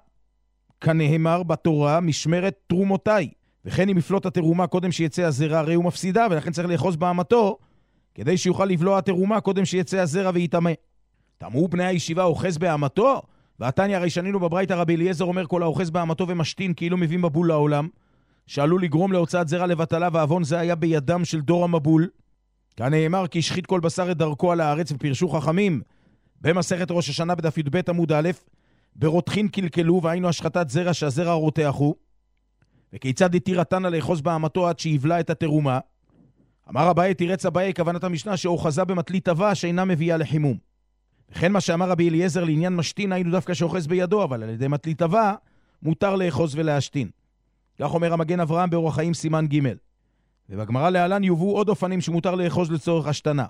כנאמר בתורה, משמרת תרומותיי. וכן אם יפלוט התרומה קודם שיצא הזרע, הרי הוא מפסידה, ולכן צריך לאחוז באמתו, כדי שיוכל לבלוע התרומה קודם שיצא הזרע ויטמא. תמהו בני הישיבה אוחז באמתו, והתניא הרי שנינו בברייתא רבי אליעזר אומר כל האוחז באמתו ומשתין כאילו מביא מבול לעולם, שעלול לגרום להוצאת זרע לבטלה, ועוון זה היה בידם של דור המבול. כנאמר כי השחית כל בשר את דרכו על הארץ, ופרשו חכמים במסכת ראש השנה בדף י"ב עמוד א', ברותחין קלקלו, והיינו השחתת זרע שהזרע רותח הוא. וכיצד התיר התנא לאחוז באמתו עד שיבלה את התרומה? אמר אביי תירץ אביי כוונת המשנה שאוחזה במטלית אבה שאינה מביאה לחימום. וכן מה שאמר רבי אליעזר לעניין משתין היינו דווקא שאוחז בידו, אבל על ידי מטלית אבה מותר לאחוז ולהשתין. כך אומר המגן אברהם באורח חיים סימן ג'. ובגמרא להלן יובאו עוד אופנים שמותר לאחוז לצורך השתנה.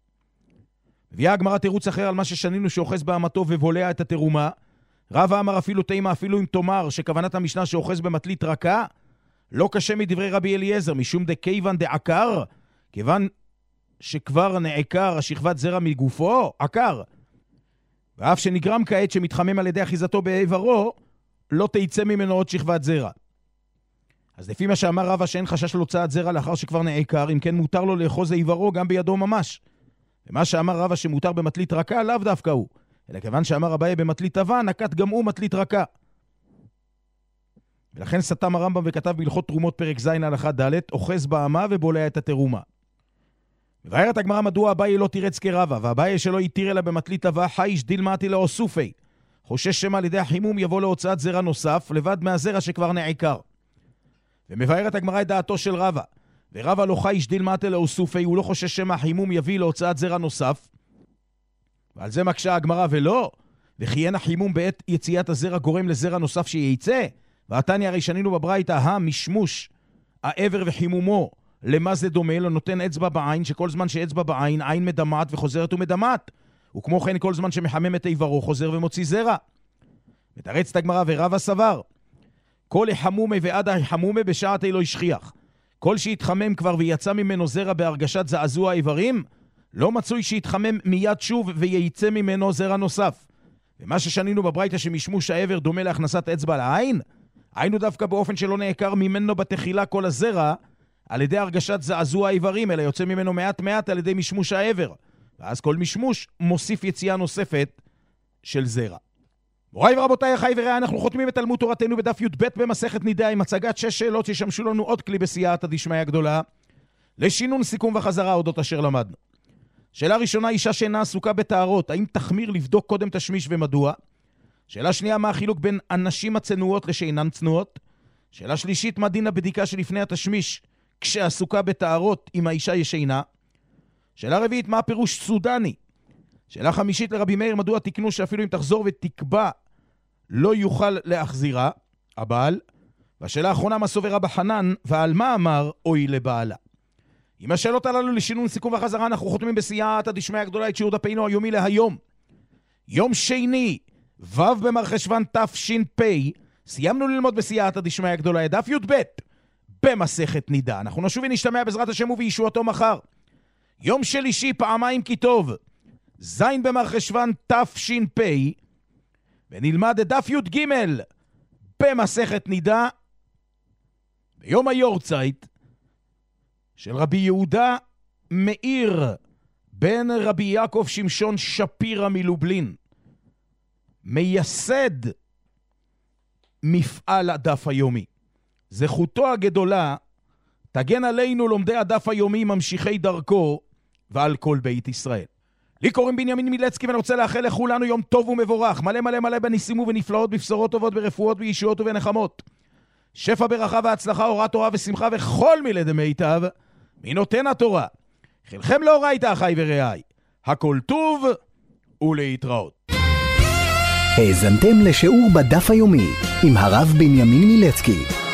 מביאה הגמרא תירוץ אחר על מה ששנינו שאוחז באמתו ובולע את התרומה. רבא אמר אפילו תימה, אפילו אם תאמר שכוונת המשנה שאוחז במטלית רכה, לא קשה מדברי רבי אליעזר, משום דכיוון דעקר, כיוון שכבר נעקר השכבת זרע מגופו, עקר. ואף שנגרם כעת שמתחמם על ידי אחיזתו באיברו, לא תיצא ממנו עוד שכבת זרע. אז לפי מה שאמר רבא שאין חשש להוצאת זרע לאחר שכבר נעקר, אם כן מותר לו לאחוז איברו גם בידו ממש. ומה שאמר רבא שמותר במטלית רכה, לאו דווקא הוא. אלא כיוון שאמר אביי במטלית אבה, נקט גם הוא מטלית רכה. ולכן סתם הרמב"ם וכתב בהלכות תרומות פרק ז' הלכה ד', אוחז באמה ובולע את התרומה. מבארת הגמרא מדוע אביי לא תירץ כרבא, ואביי שלא יתיר אלא במטלית אבה, חייש דילמתי לאוסופי. חושש שמא על ידי החימום יבוא להוצאת זרע נוסף, לבד מהזרע שכבר נעקר. ומבארת הגמרא את דעתו של רבא, ורבא לא חייש דילמתי לאוסופי, הוא לא חושש שמא החימום יביא להוצאת זרע נוסף. ועל זה מקשה הגמרא ולא, וכי אין החימום בעת יציאת הזרע גורם לזרע נוסף שייצא, והתניא הרי שנינו בברייתא המשמוש, העבר וחימומו, למה זה דומה? לא נותן אצבע בעין, שכל זמן שאצבע בעין, עין מדמת וחוזרת ומדמת, וכמו כן כל זמן שמחמם את איברו חוזר ומוציא זרע. מתרצת הגמרא ורבא סבר, כל החמומה ועד החמומה בשעת לא ישכיח. כל שהתחמם כבר ויצא ממנו זרע בהרגשת זעזוע האיברים, לא מצוי שיתחמם מיד שוב וייצא ממנו זרע נוסף. ומה ששנינו בברייתא שמשמוש העבר דומה להכנסת אצבע לעין, היינו דווקא באופן שלא נעקר ממנו בתחילה כל הזרע, על ידי הרגשת זעזוע האיברים, אלא יוצא ממנו מעט מעט על ידי משמוש העבר. ואז כל משמוש מוסיף יציאה נוספת של זרע. מוריי ורבותיי, אחי ורעי, אנחנו חותמים את תלמוד תורתנו בדף י"ב במסכת נידה עם הצגת 6 שאלות שישמשו לנו עוד כלי בסייעתא דשמיא הגדולה, לשינון סיכום וחזרה אודות אשר למדנו. שאלה ראשונה, אישה שאינה עסוקה בתארות, האם תחמיר לבדוק קודם תשמיש ומדוע? שאלה שנייה, מה החילוק בין הנשים הצנועות לשאינן צנועות? שאלה שלישית, מה דין הבדיקה שלפני התשמיש כשעסוקה בתארות אם האישה ישנה? שאלה רביעית, מה הפירוש סודני? שאלה חמישית, לרבי מאיר, מדוע תקנו שאפילו אם תחזור ותקבע לא יוכל להחזירה הבעל? והשאלה האחרונה, מה סובר רבא חנן ועל מה אמר אוי לבעלה? עם השאלות הללו לשינון סיכום וחזרה אנחנו חותמים בסייעתא דשמיא הגדולה את שיעור דפנו היומי להיום, יום שני ו' במרחשוון תש"פ. סיימנו ללמוד בסייעתא דשמיא הגדולה דף י"ב במסכת נידה. אנחנו נשוב ונשתמע בעזרת השם ובישועתו מחר, יום שלישי פעמיים כי טוב, ז' במרחשוון תש"פ, ונלמד את דף י"ג במסכת נידה ביום היורצייט של רבי יהודה מאיר בן רבי יעקב שמשון שפירא מלובלין, מייסד מפעל הדף היומי. זכותו הגדולה תגן עלינו לומדי הדף היומי ממשיכי דרכו ועל כל בית ישראל. לי קוראים בנימין מילצקי ואני רוצה לאחל לכולנו יום טוב ומבורך, מלא מלא מלא בניסים ובנפלאות, בבשורות טובות, ברפואות, בישועות ובנחמות, שפע ברכה והצלחה, אורה תורה ושמחה וכל מילי דמיטב מנותן התורה. חלכם לאורייתא אחי ורעי, הכל טוב ולהתראות. האזנתם לשיעור בדף היומי עם הרב בנימין מילצקי.